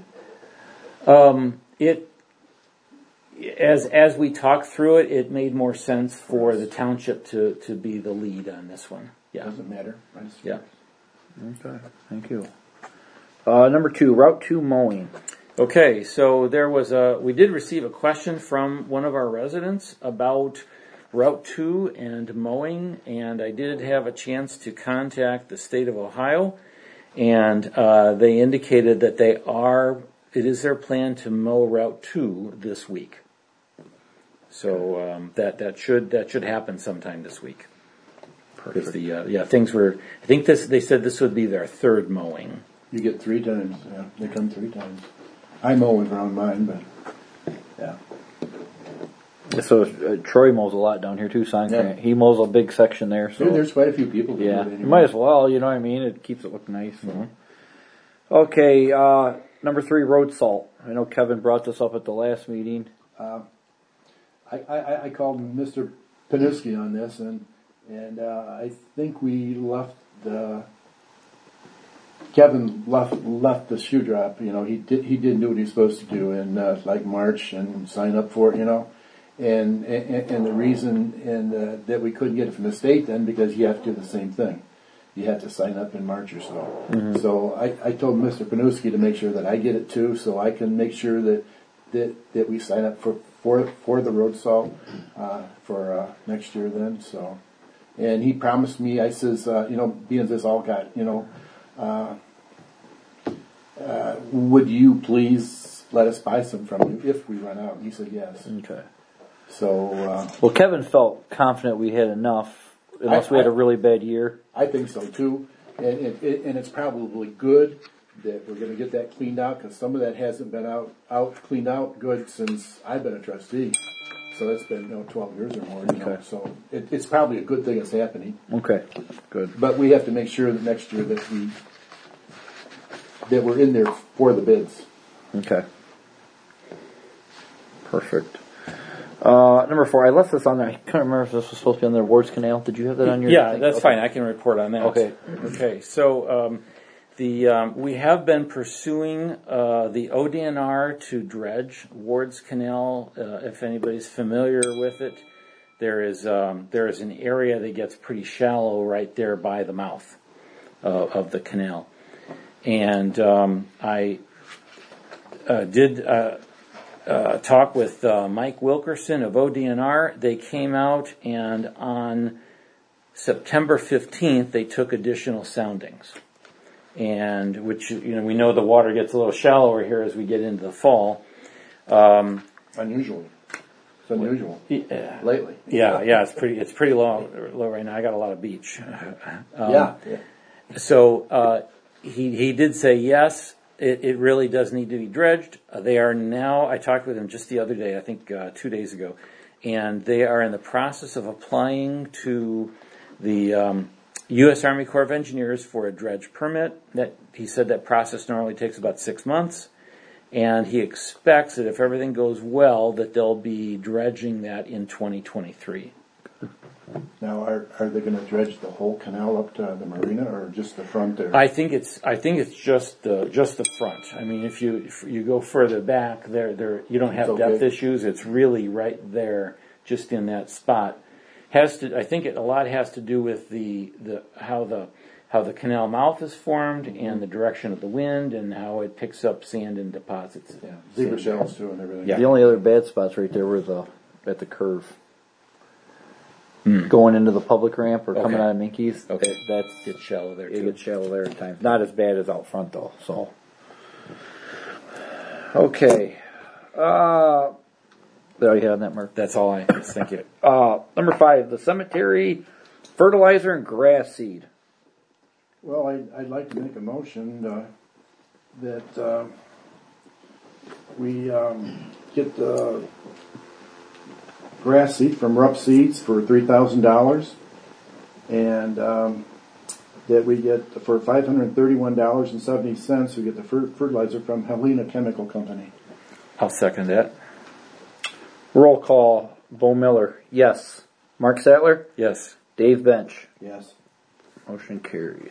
As we talked through it, it made more sense for the township to be the lead on this one. Yeah. Doesn't matter. Yeah. Okay. Thank you. Number 2, Route 2 mowing. Okay, so we did receive a question from one of our residents about Route 2 and mowing, and I did have a chance to contact the state of Ohio, and they indicated that it is their plan to mow Route 2 this week. So that should happen sometime this week. Because I think they said this would be their third mowing. You get 3 times. Yeah, they come 3 times. I mow around mine, but yeah. So Troy mows a lot down here too. Grant. He mows a big section there. So there's quite a few people. Who do it anyway. You might as well. You know what I mean? It keeps it look nice. Mm-hmm. Okay. Number 3, road salt. I know Kevin brought this up at the last meeting. I called Mr. Panuski on this, and I think we left Kevin left the shoe drop. He didn't do what he was supposed to do in like March and sign up for it. And the reason that we couldn't get it from the state then because you have to do the same thing. You have to sign up in March or so. Mm-hmm. So I told Mr. Panuski to make sure that I get it too, so I can make sure that we sign up for the road salt for next year then. So, and he promised me. I says, being this all got would you please let us buy some from you if we run out? And he said yes. Okay. So well, Kevin felt confident we had enough, unless we had a really bad year. I think so too, and it's probably good that we're going to get that cleaned out because some of that hasn't been cleaned out good since I've been a trustee. So that's been 12 years or more. Okay. So it's probably a good thing that's happening. Okay, good. But we have to make sure that next year that we're in there for the bids. Okay. Perfect. Number 4, I left this on there. I can't remember if this was supposed to be on the Wards Canal. Did you have that on your? Yeah, that's fine. I can report on that. Okay. Okay. So we have been pursuing the ODNR to dredge Wards Canal. If anybody's familiar with it, there is an area that gets pretty shallow right there by the mouth of the canal, and I did talk with Mike Wilkerson of ODNR. They came out, and on September 15th, they took additional soundings. And which, we know the water gets a little shallower here as we get into the fall. Unusually. It's unusual. Lately. Yeah, it's pretty low right now. I got a lot of beach. Yeah. So, he did say yes, it really does need to be dredged. They are now, I talked with him just the other day, I think 2 days ago, and they are in the process of applying to the U.S. Army Corps of Engineers for a dredge permit. That he said that process normally takes about 6 months, and he expects that if everything goes well, that they'll be dredging that in 2023. Now, are they going to dredge the whole canal up to the marina, or just the front there? I think it's just the front. I mean, if you go further back, there you don't have depth issues. It's really right there, just in that spot. I think a lot has to do with how the canal mouth is formed and the direction of the wind and how it picks up sand and deposits. Yeah, zebra shells too and everything. The only other bad spots right there were at the curve. Going into the public ramp or coming out of Minky's. Okay, that gets shallow there too. It gets shallow there at times. Not as bad as out front though. So, okay. There you have that, Mark. That's all I thank you. Number 5, the cemetery fertilizer and grass seed. Well, I'd like to make a motion that we get the grass seed from Rupp Seeds for $3,000, and that we get for $531.70 we get the fertilizer from Helena Chemical Company. I'll second that. Roll call. Bo Miller, yes. Mark Sattler, Yes. Dave Bench. Yes. Motion carries.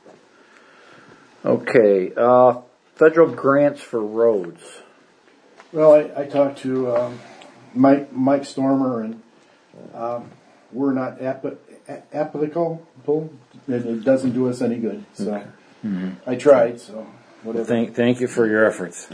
Okay. Federal grants for roads. Well, I talked to Mike Stormer, and we're not applicable, and it doesn't do us any good. So I tried. So whatever. Thank you for your efforts.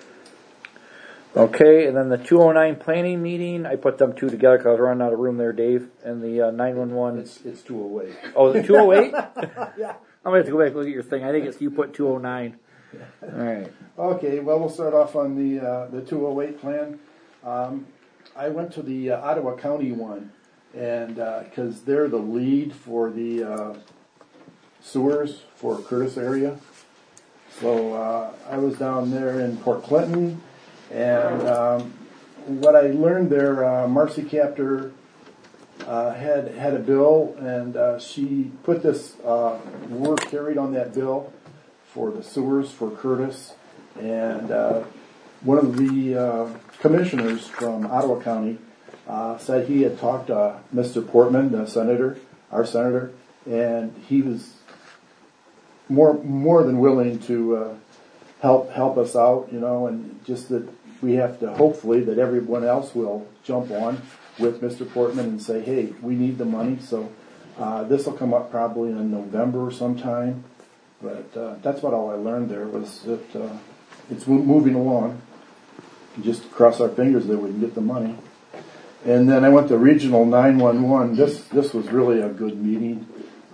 Okay, and then the 209 planning meeting, I put them two together because I was running out of room there, Dave, and the 911. It's 208. Oh, the 208? Yeah. I'm going to have to go back and look at your thing. I think you put 209. All right. Okay, well, we'll start off on the 208 plan. I went to the Ottawa County one, and because they're the lead for the sewers for Curtis area. So I was down there in Port Clinton, and what I learned there, Marcy Captor had a bill, and she put this word carried on that bill for the sewers for Curtis, and one of the commissioners from Ottawa County said he had talked to Mr. Portman, the senator, our senator, and he was more than willing to help us out, and just that we have to hopefully that everyone else will jump on with Mr. Portman and say, hey, we need the money. So this will come up probably in November sometime. But that's about all I learned there was that it's moving along. Just cross our fingers that we can get the money. And then I went to Regional 911. This was really a good meeting.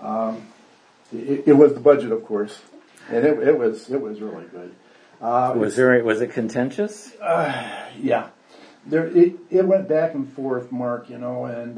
It was the budget, of course, and it was really good. Was it contentious? Yeah. It went back and forth, Mark, and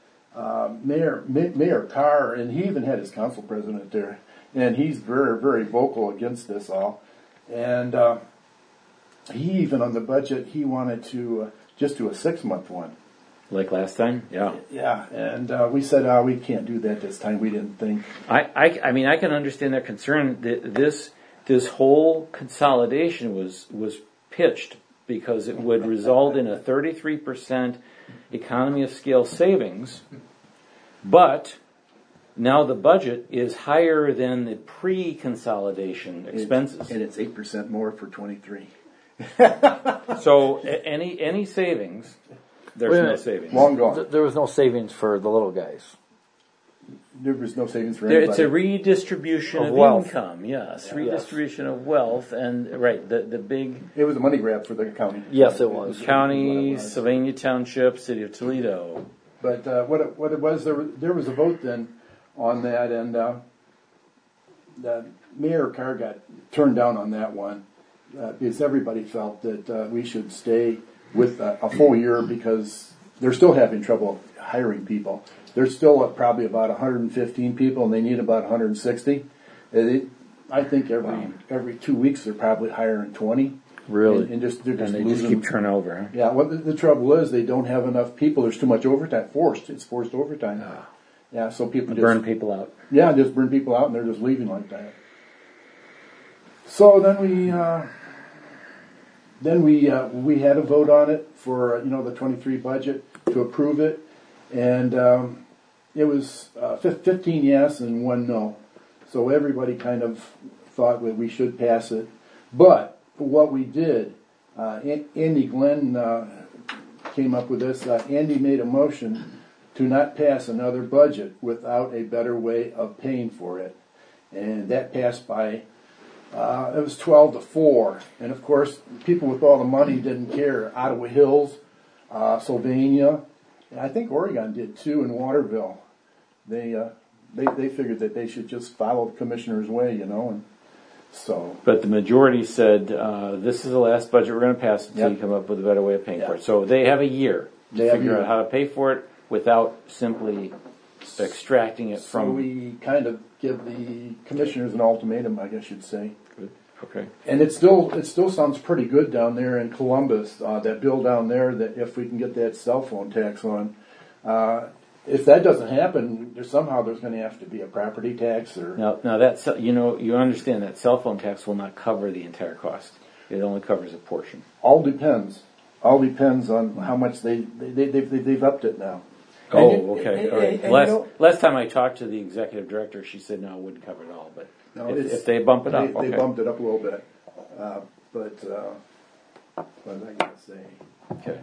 Mayor Carr, and he even had his council president there, and he's very, very vocal against this all. And he even on the budget, he wanted to just do a 6-month one. Like last time? Yeah. Yeah, and we said, we can't do that this time. We didn't think. I mean, I can understand their concern. This whole consolidation was pitched because it would result in a 33% economy of scale savings, but now the budget is higher than the pre-consolidation expenses. And it's 8% more for 23. So any savings, there's no savings. Long gone. There was no savings for the little guys. There was no savings for anybody. It's a redistribution of wealth. Income, yes. Redistribution of wealth, and the big... It was a money grab for the county. Yes, it was. County, Sylvania Township, City of Toledo. But what it was, there was a vote then on that, and the Mayor Carr got turned down on that one because everybody felt that we should stay with a full year because they're still having trouble hiring people. There's still probably about 115 people, and they need about 160. I think every 2 weeks they're probably hiring 20. Really? And just They just keep turnover. Huh? Yeah. Well, the trouble is they don't have enough people. There's too much overtime. It's forced overtime. Yeah. So people just burn people out. Yeah, just burn people out, and they're just leaving like that. So then we then we had a vote on it for the 23 budget to approve it, and it was 15 yes and 1 no. So everybody kind of thought that we should pass it. But what we did, Andy Glenn came up with this. Andy made a motion to not pass another budget without a better way of paying for it. And that passed by, it was 12-4. And of course, people with all the money didn't care. Ottawa Hills, Sylvania, and I think Oregon did too, in Waterville. They figured that they should just follow the commissioner's way, and so. But the majority said, this is the last budget we're going to pass until you come up with a better way of paying for it. So they have a year to figure out how to pay for it without simply extracting it from. So we kind of give the commissioners an ultimatum, I guess you'd say. Good. Okay. And it still sounds pretty good down there in Columbus. That bill down there, that if we can get that cell phone tax on. If that doesn't happen, there's going to have to be a property tax or. Now that you understand that cell phone tax will not cover the entire cost. It only covers a portion. All depends on how much they've upped it now. Oh, okay. All right. Last time I talked to the executive director, she said no, it wouldn't cover it all. But if they bump it up, they bumped it up a little bit. But what was I going to say? Okay.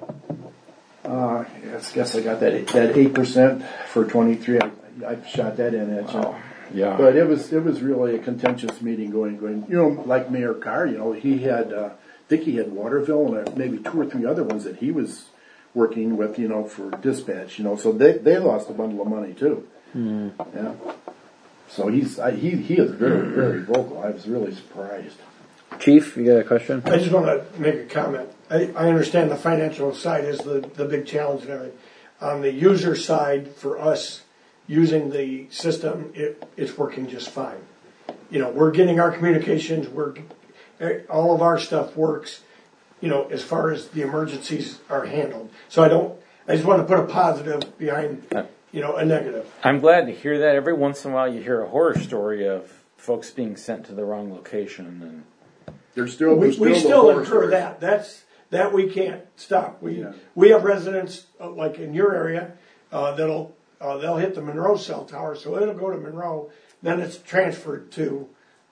I guess I got that 8% for 23. I shot that in at you. Oh, yeah. But it was really a contentious meeting going. Like Mayor Carr, he had, I think he had Waterville and maybe 2 or 3 other ones that he was working with, for dispatch, so they lost a bundle of money too. Mm. Yeah. So he is very, very vocal. I was really surprised. Chief, you got a question? I just want to make a comment. I understand the financial side is the big challenge and everything. On the user side, for us using the system, it's working just fine. We're getting our communications, all of our stuff works, as far as the emergencies are handled. So I just want to put a positive behind, a negative. I'm glad to hear that. Every once in a while you hear a horror story of folks being sent to the wrong location and we still incur that. That we can't stop. We have residents like in your area they'll hit the Monroe cell tower, so it'll go to Monroe, then it's transferred to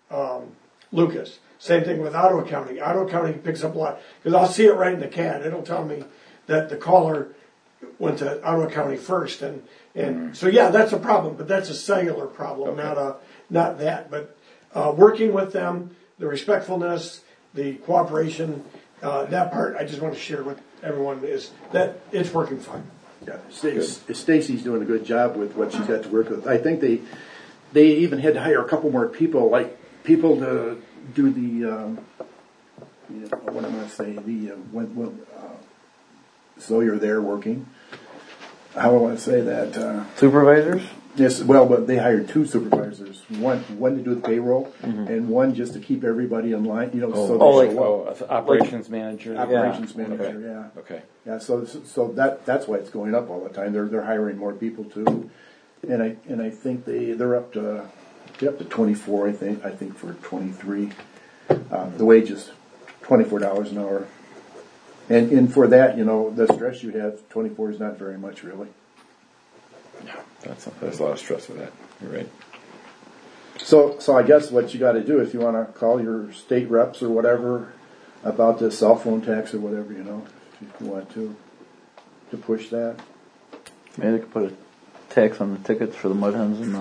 Lucas. Same thing with Ottawa County. Ottawa County picks up a lot because I'll see it right in the CAD. It'll tell me that the caller went to Ottawa County first, and so that's a problem, but that's a cellular problem, not that. But working with them, the respectfulness, the cooperation, that part I just want to share with everyone is that it's working fine. Yeah, Stacy's doing a good job with what she's got to work with. I think they even had to hire a couple more people to do the what am I going to say? So you're there working. How do I want to say that? Supervisors? Yes, well, but they hired 2 supervisors. One to do the payroll, and one just to keep everybody in line. Operations manager. Operations manager, yeah. Okay. Yeah, so that's why it's going up all the time. They're hiring more people too, and I think they're up to 24. I think for 23, the wage is $24 an hour, and for that, the stress you have, 24 is not very much really. There's a lot of stress with that. You're right. So I guess what you got to do if you want to call your state reps or whatever about the cell phone tax or whatever, if you want to push that. Maybe they could put a tax on the tickets for the mud hens and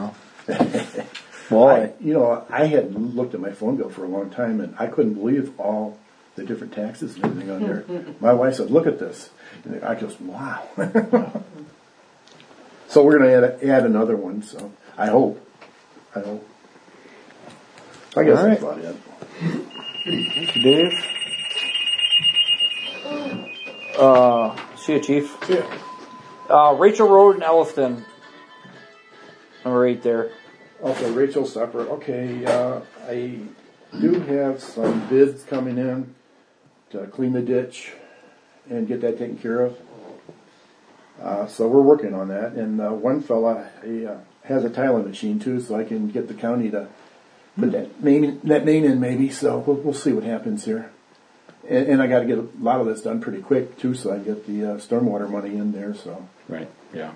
I hadn't looked at my phone bill for a long time, and I couldn't believe all the different taxes and everything on there. My wife said, "Look at this," and I just wow. So we're going to add another one. So I hope. I guess that's about it. Dave? See you, Chief. Yeah. Rachel Road in Elliston. Number 8 there. Okay, Rachel separate. Okay, I do have some bids coming in to clean the ditch and get that taken care of. So we're working on that. And one fella he has a tiling machine too, so I can get the county to put that main in maybe. So we'll see what happens here. and I got to get a lot of this done pretty quick too, so I get the stormwater money in there. So, Right. Yeah.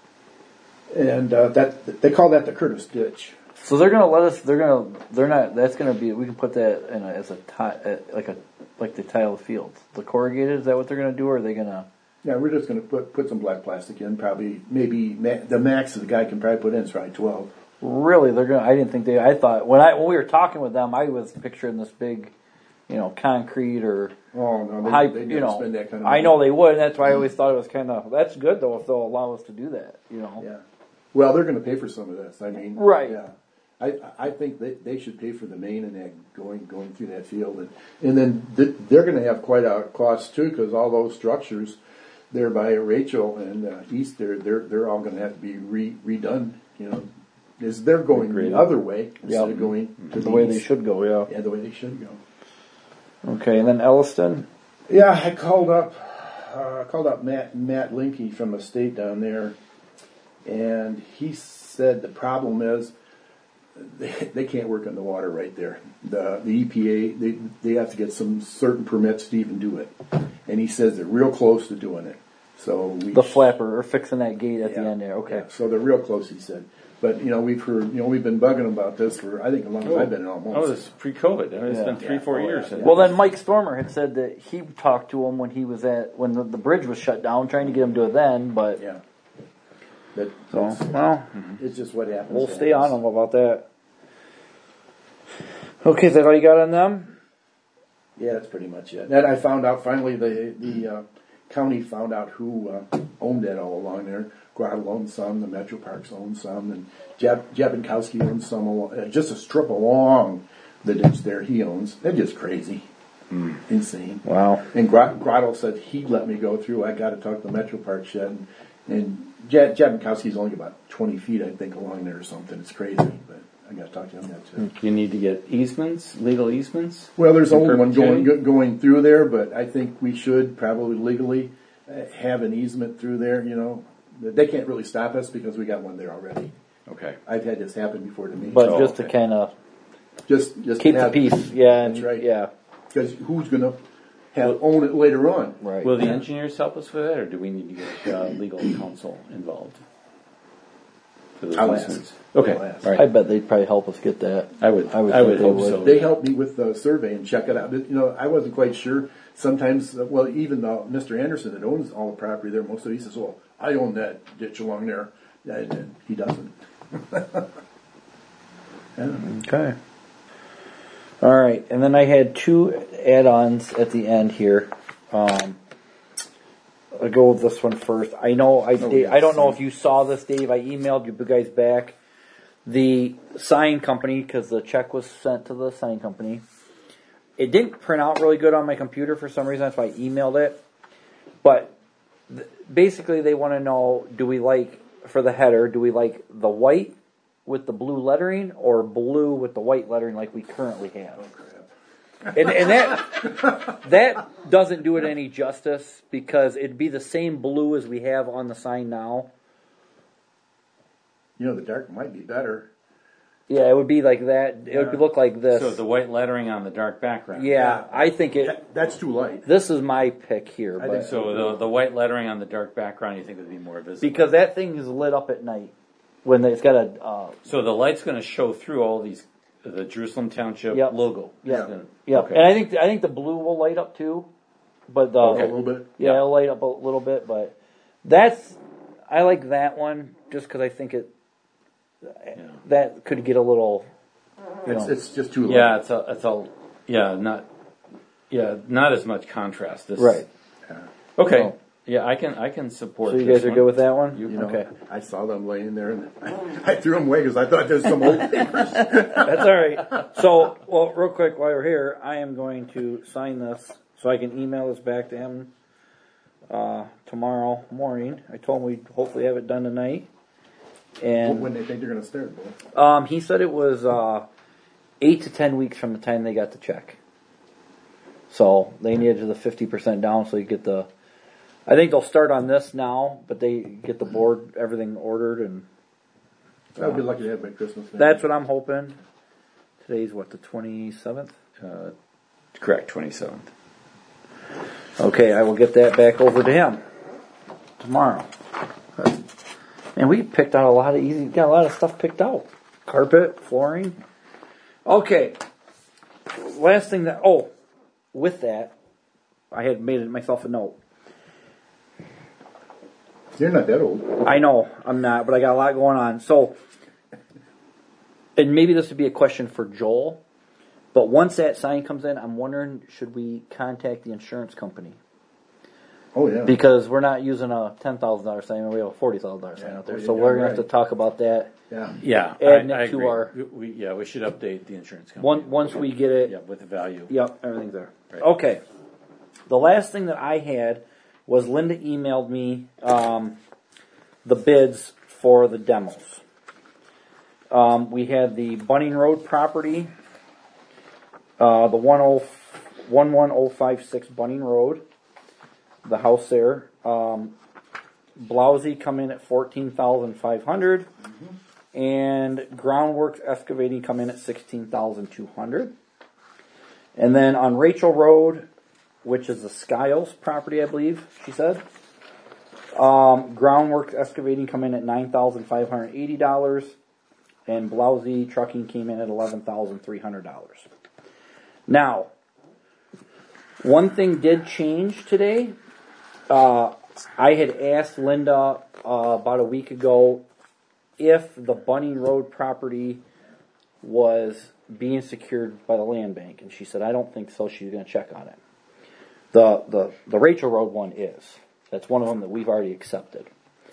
and that they call that the Curtis ditch. So they're gonna let us. They're not. That's gonna be. We can put that in as a like the tile fields. The corrugated. Is that what they're gonna do? Or are they gonna? Yeah, we're just going to put some black plastic in. Probably, maybe the max the guy can probably put in is probably 12. Really, they're gonna. I didn't think they. I thought when we were talking with them, I was picturing this big, concrete or Oh no, high. they never spend that kind of I money. know they would. And that's why I always thought it was kind of. That's good though if they'll allow us to do that. Yeah. Well, they're going to pay for some of this. I mean, Right. Yeah. I think they should pay for the main and that going through that field, and then they're going to have quite a cost too, because all those structures there by Rachel and East, they're all going to have to be redone. As they're going the other way instead of going to the way east. they should go. Yeah. Yeah, the way they should go. Okay, and then Elliston. Yeah, I called up Matt Linke from the state down there, and he said the problem is they can't work on the water right there. The EPA they have to get some certain permits to even do it, and he says they're real close to doing it. So The flapper or fixing that gate at the end there. Okay. yeah, so they're real close, he said. But we've heard we've been bugging about this for I think as long as I've been in almost. Oh, this is pre-COVID. It's been 3-4 years. yeah. Well, then Mike Stormer had said that he talked to him when he was when the bridge was shut down, trying to get him to it then, but Yeah. But so well, it's just what happens. we'll stay on them about that. Okay, is that all you got on them? Yeah, that's pretty much it. And I found out finally the county found out who owned that all along there. Grottle owns some, the Metro Parks owns some, and Jabinkowski owns some. Just a strip along the ditch there he owns. They're just crazy. Insane. Wow. And Grottle said he'd let me go through. I got to talk to the Metro Park shed. And Jabinkowski's only about 20 feet, I think, along there or something. It's crazy, but I got to talk to him that too. You need to get easements, legal easements. Well, there's In only one perpetuity? going through there, but I think we should probably legally have an easement through there. They can't really stop us because we got one there already. Okay. I've had this happen before to me. But just to kind of just keep the peace. Yeah, That's right. Yeah. Because who's going to own it later on? Right. Will the engineers help us with that, or do we need to get legal counsel involved for those I'll ask. easements? Okay. I'll ask. All right. I bet they'd probably help us get that. I would think hope they so. They helped me with the survey and check it out. But, I wasn't quite sure. Sometimes, even though Mr. Anderson that owns all the property there, most of it, he says, "Well, I own that ditch along there," and he doesn't. Okay. All right, and then I had two add-ons at the end here. I'll go with this one first. I know I don't know if you saw this, Dave. I emailed you guys back the sign company because the check was sent to the sign company. It didn't print out really good on my computer for some reason. That's why I emailed it. But basically, they want to know: do we like for the header? Do we like the white with the blue lettering or blue with the white lettering like we currently have? And that doesn't do it any justice because it'd be the same blue as we have on the sign now. The dark might be better. Yeah, it would be like that. It would look like this. So the white lettering on the dark background. Yeah, I think That's too light. this is my pick here. I But think So the white lettering on the dark background, you think would be more visible? because that thing is lit up at night when it's got a So the light's going to show through all the Jerusalem Township Yep. logo. yeah. Okay. And I think the blue will light up too, but A little bit. yeah, it'll light up a little bit. But I like that one just because I think that could get a little. It's just too light. Yeah, not as much contrast. This, Right. Okay. So- Yeah, I can support. So you this guys are one. good with that one? Okay. I saw them laying there, and I threw them away because I thought there's some old papers. That's all right. So, real quick, while we're here, I am going to sign this so I can email this back to him tomorrow morning. I told him we'd hopefully have it done tonight. And When they think they're going to start, boy. he said it was 8 to 10 weeks from the time they got the check. So they needed the 50% down so you get the. I think they'll start on this now, but they get the board, everything ordered, and I'll be lucky to have it by Christmas. that's what I'm hoping. Today's what, the 27th? Correct, 27th. Okay, I will get that back over to him tomorrow. And we picked out got a lot of stuff picked out. Carpet, flooring. Okay. Last thing with that, I had made myself a note. You're not that old. I know, I'm not, but I got a lot going on. So, and maybe this would be a question for Joel, but once that sign comes in, I'm wondering, should we contact the insurance company? Oh, yeah. Because we're not using a $10,000 sign, we have a $40,000 sign out there. So we're going to have to talk about that. Yeah. Yeah, Adding I it to agree. our... We should update the insurance company. Once we get it... Yeah, with the value. Yep, everything's there. Right. Okay. The last thing that I had was Linda emailed me the bids for the demos. We had the Bunning Road property, the 11056 Bunning Road, the house there. Blousy come in at $14,500, and Groundworks Excavating come in at $16,200. And then on Rachel Road, which is the Skiles property, I believe she said, Groundworks Excavating come in at $9,580, and Blousy Trucking came in at $11,300. Now, one thing did change today. I had asked Linda about a week ago if the Bunning Road property was being secured by the land bank, and she said, I don't think so. She's going to check on it. The Rachel Road one is. That's one of them that we've already accepted.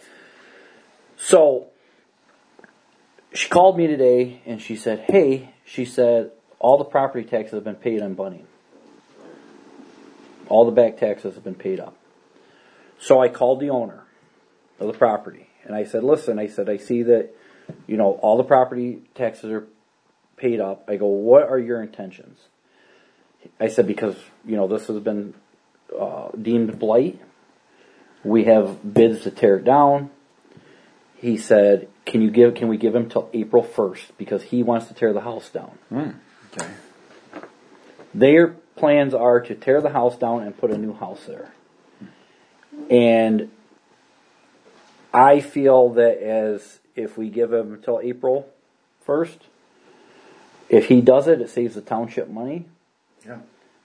So, she called me today, and she said, hey, all the property taxes have been paid on Bunning. All the back taxes have been paid up. So I called the owner of the property, and I said, listen, I see that, all the property taxes are paid up. I go, what are your intentions? I said, because, this has been deemed blight. We have bids to tear it down. He said, can we give him till April 1st, because he wants to tear the house down. Okay. Their plans are to tear the house down and put a new house there. And I feel that if we give him until April 1st, if he does it, it saves the township money. Yeah.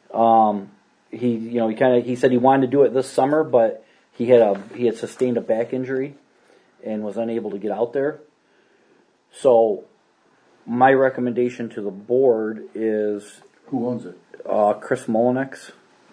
He said he wanted to do it this summer, but he had sustained a back injury and was unable to get out there. So my recommendation to the board is... Who owns it? Chris Molinex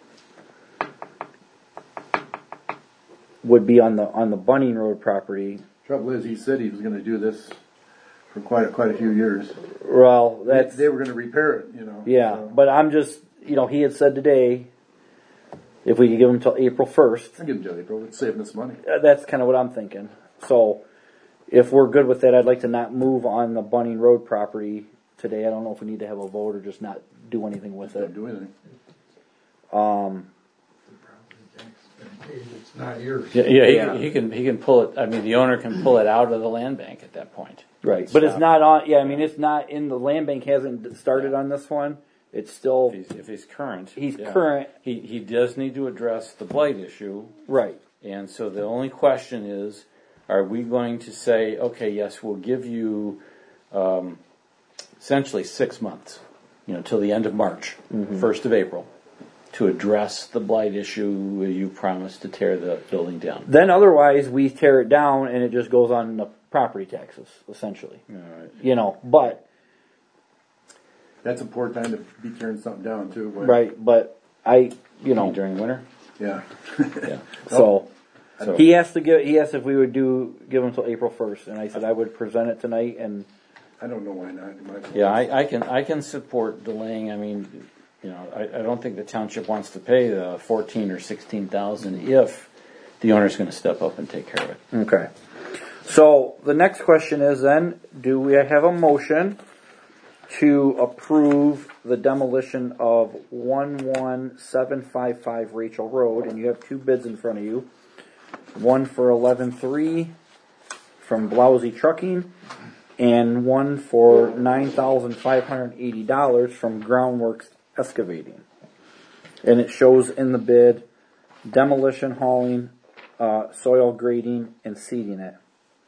would be on the Bunning Road property. Trouble is, he said he was going to do this for quite a few years. Well, they were going to repair it, Yeah, so. but I'm just, he had said today, if we could give him till April 1st. I'll give him till April. It's saving us money. That's kind of what I'm thinking. So, if we're good with that, I'd like to not move on the Bunning Road property today. I don't know if we need to have a vote or just not do anything with it. Don't do anything. It's not yours. Yeah, he can pull it. I mean, the owner can pull it out of the land bank at that point. Right, but it's not on. Yeah, I mean, it's not in the land bank. Hasn't started on this one. It's still. If he's current, current. He does need to address the blight issue. Right. And so the only question is, are we going to say, okay, yes, we'll give you essentially 6 months, till the end of March, 1st of April, to address the blight issue you promised to tear the building down. Then otherwise we tear it down and it just goes on the property taxes, essentially. All right. But... That's a poor time to be tearing something down, too. Right, but during winter? Yeah. Yeah. So he asked if we would give him until April 1st, and I said I would present it tonight, and I don't know why not. Yeah, I can support delaying. I mean, I don't think the township wants to pay the $14,000 or $16,000 if the owner's going to step up and take care of it. Okay. So the next question is then, do we have a motion to approve the demolition of 11755 Rachel Road? And you have two bids in front of you. One for $11,300 from Blousy Trucking, and one for $9,580 from Groundworks Excavating. And it shows in the bid demolition, hauling, soil grading, and seeding it.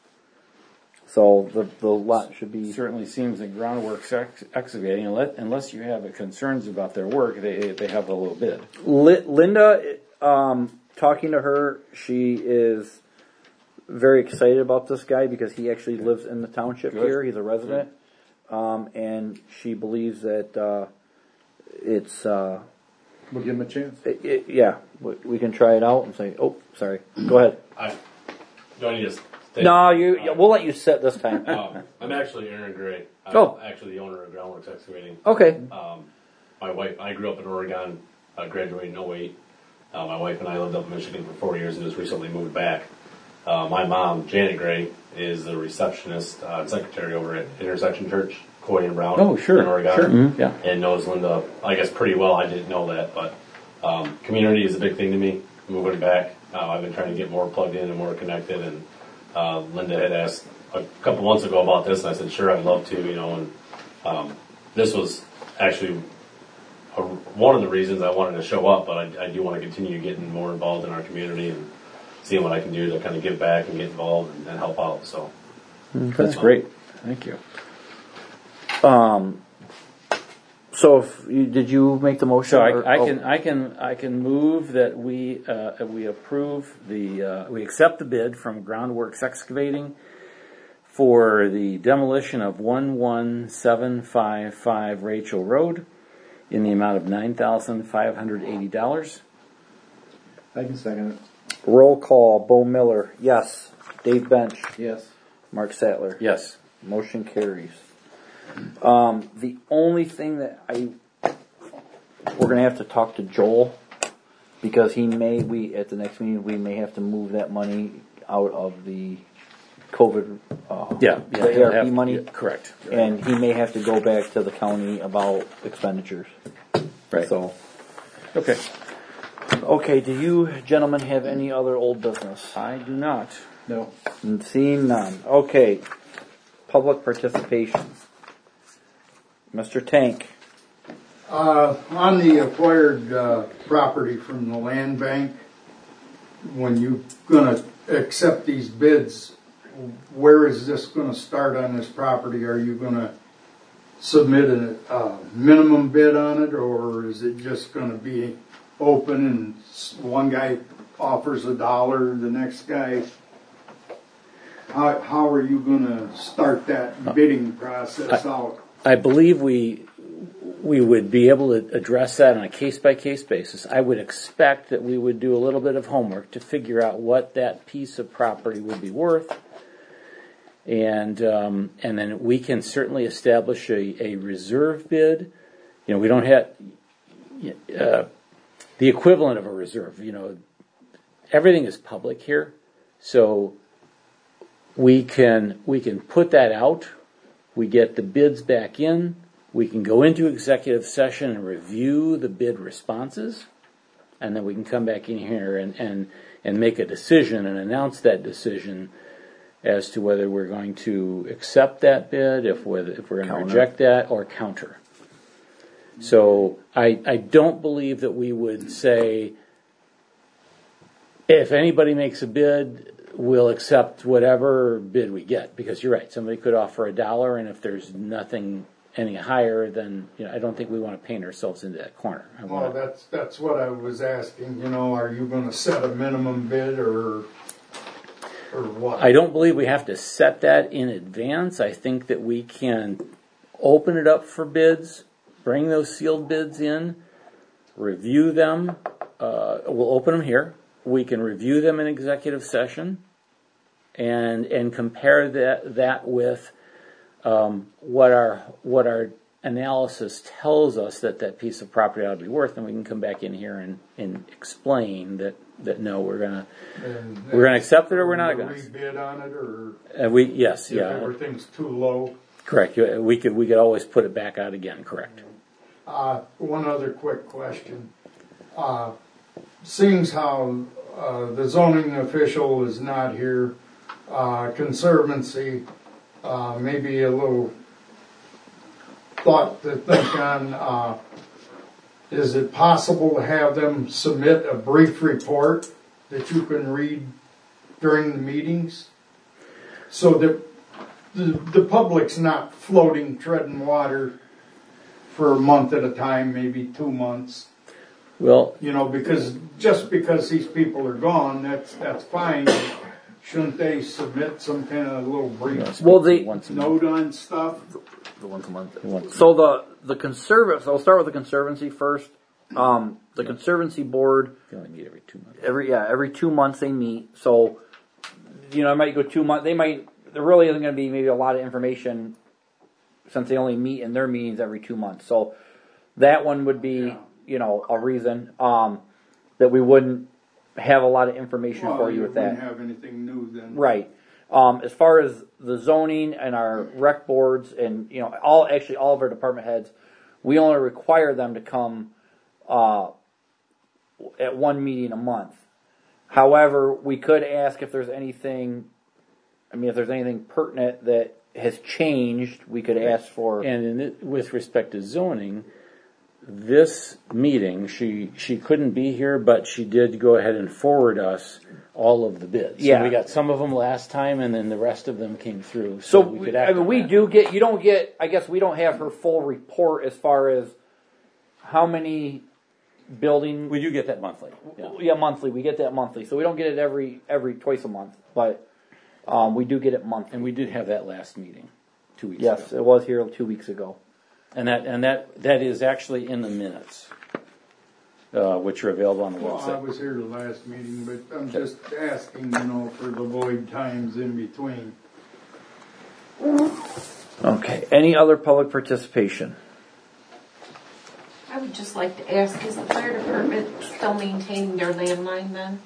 So the lot should be. Certainly seems that Groundworks Excavating, unless you have concerns about their work, they have a little bid. Linda, talking to her, she is very excited about this guy because he actually lives in the township here. He's a resident. And she believes that it's. We'll give him a chance. Yeah, we can try it out and say, oh, sorry. Go ahead. Do I need to No, we'll let you sit this time. I'm actually Aaron Gray. I'm actually the owner of Groundworks Excavating. Okay. My wife, I grew up in Oregon, graduated in 08. My wife and I lived up in Michigan for 4 years and just recently moved back. My mom, Janet Gray, is the receptionist, secretary over at Intersection Church, Coy and Brown in Oregon. Sure. Mm-hmm. Yeah. And knows Linda, I guess, pretty well. I didn't know that, but community is a big thing to me. Moving back, I've been trying to get more plugged in and more connected, and Linda had asked a couple months ago about this, and I said, sure, I'd love to, and this was actually one of the reasons I wanted to show up, but I do want to continue getting more involved in our community and seeing what I can do to kind of give back and get involved and help out. So that's great. Thank you. So did you make the motion? So I can move that we approve we accept the bid from Groundworks Excavating for the demolition of 11755 Rachel Road in the amount of $9,580. I can second it. Roll call. Bo Miller, yes. Dave Bench, Yes. Mark Sattler, Yes. Motion carries. The only thing that we're gonna have to talk to Joel because at the next meeting we may have to move that money out of the COVID, the ARP money. Correct. And he may have to go back to the county about expenditures. Right. So, Okay. okay, do you gentlemen have any other old business? I do not. No. Seeing none. Okay, public participation. Mr. Tank. On the acquired property from the land bank, when you're going to accept these bids, where is this going to start on this property? Are you going to submit a minimum bid on it, or is it just going to be open and one guy offers $1, the next guy? How are you going to start that bidding process out? I believe we would be able to address that on a case-by-case basis. I would expect that we would do a little bit of homework to figure out what that piece of property would be worth, and then we can certainly establish a reserve bid. We don't have the equivalent of a reserve. Everything is public here, so we can put that out. We get the bids back in. We can go into executive session and review the bid responses, and then we can come back in here and make a decision and announce that decision as to whether we're going to accept that bid, if we're going to reject that, or counter. So I don't believe that we would say, if anybody makes a bid, we'll accept whatever bid we get, because you're right. Somebody could offer $1, and if there's nothing any higher, then I don't think we want to paint ourselves into that corner. That's what I was asking. Are you going to set a minimum bid or what? I don't believe we have to set that in advance. I think that we can open it up for bids, bring those sealed bids in, review them. We'll open them here. We can review them in executive session and compare that with what our analysis tells us that piece of property ought to be worth, and we can come back in here and explain that no, we're gonna accept it or we're not going to rebid on it, or if everything's too low. Correct. We could always put it back out again. Correct. One other quick question. Seeing how the zoning official is not here, Conservancy, maybe a little thought to think on is it possible to have them submit a brief report that you can read during the meetings? So that the public's not floating, treading water for a month at a time, maybe 2 months. Well, Because just because these people are gone, that's fine. Shouldn't they submit some kind of little brief Well, note on stuff? the once a month. So the conservative. So I'll start with the conservancy first. The conservancy board. they only meet every 2 months. Every 2 months they meet. So it might go 2 months. There really isn't going to be maybe a lot of information since they only meet in their meetings every 2 months. So that one would be a reason that we wouldn't have a lot of information for you with that. Wouldn't have anything new then. Right. As far as the zoning and our rec boards and all of our department heads, we only require them to come at one meeting a month. However, we could ask if there's anything. If there's anything pertinent that has changed, we could ask for. And with respect to zoning, this meeting, she couldn't be here, but she did go ahead and forward us all of the bids. Yeah. So we got some of them last time, and then the rest of them came through. So we could act on we that. do get. You don't get. I guess we don't have her full report as far as how many building. We do get that monthly. Yeah, monthly. We get that monthly. So we don't get it every twice a month, but we do get it monthly. And we did have that last meeting 2 weeks Yes, ago. it was here 2 weeks ago. And that is actually in the minutes, which are available on the Well, I website. was here the last meeting, but I'm just asking, for the void times in between. Okay. Any other public participation? I would just like to ask, is the fire department still maintaining their landline then?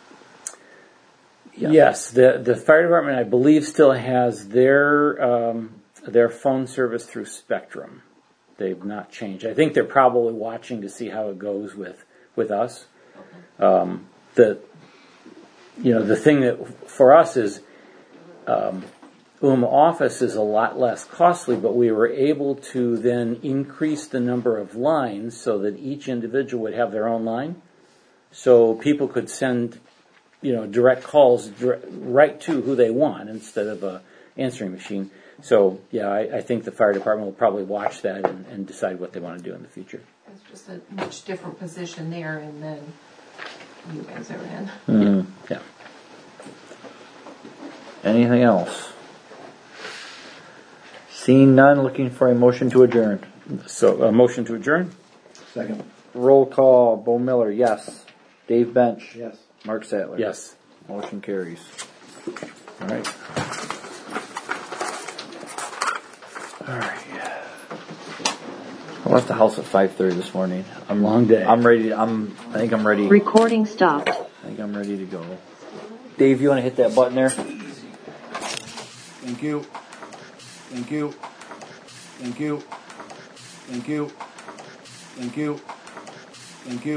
Yes, the fire department, I believe, still has their phone service through Spectrum. They've not changed. I think they're probably watching to see how it goes with us. The thing that for us is Office is a lot less costly, but we were able to then increase the number of lines so that each individual would have their own line. So people could send direct calls right to who they want instead of a answering machine. So, I think the fire department will probably watch that and decide what they want to do in the future. It's just a much different position there, and then you guys are in. Mm-hmm. Yeah. Anything else? Seeing none, looking for a motion to adjourn. So, a motion to adjourn? Second. Roll call. Bo Miller, yes. Dave Bench. Yes. Mark Sattler. Yes. Motion carries. All right. All right. I left the house at 5:30 this morning. Long day. I'm ready. I think I'm ready. Recording stopped. I think I'm ready to go. Dave, you want to hit that button there? Thank you. Thank you. Thank you. Thank you. Thank you. Thank you.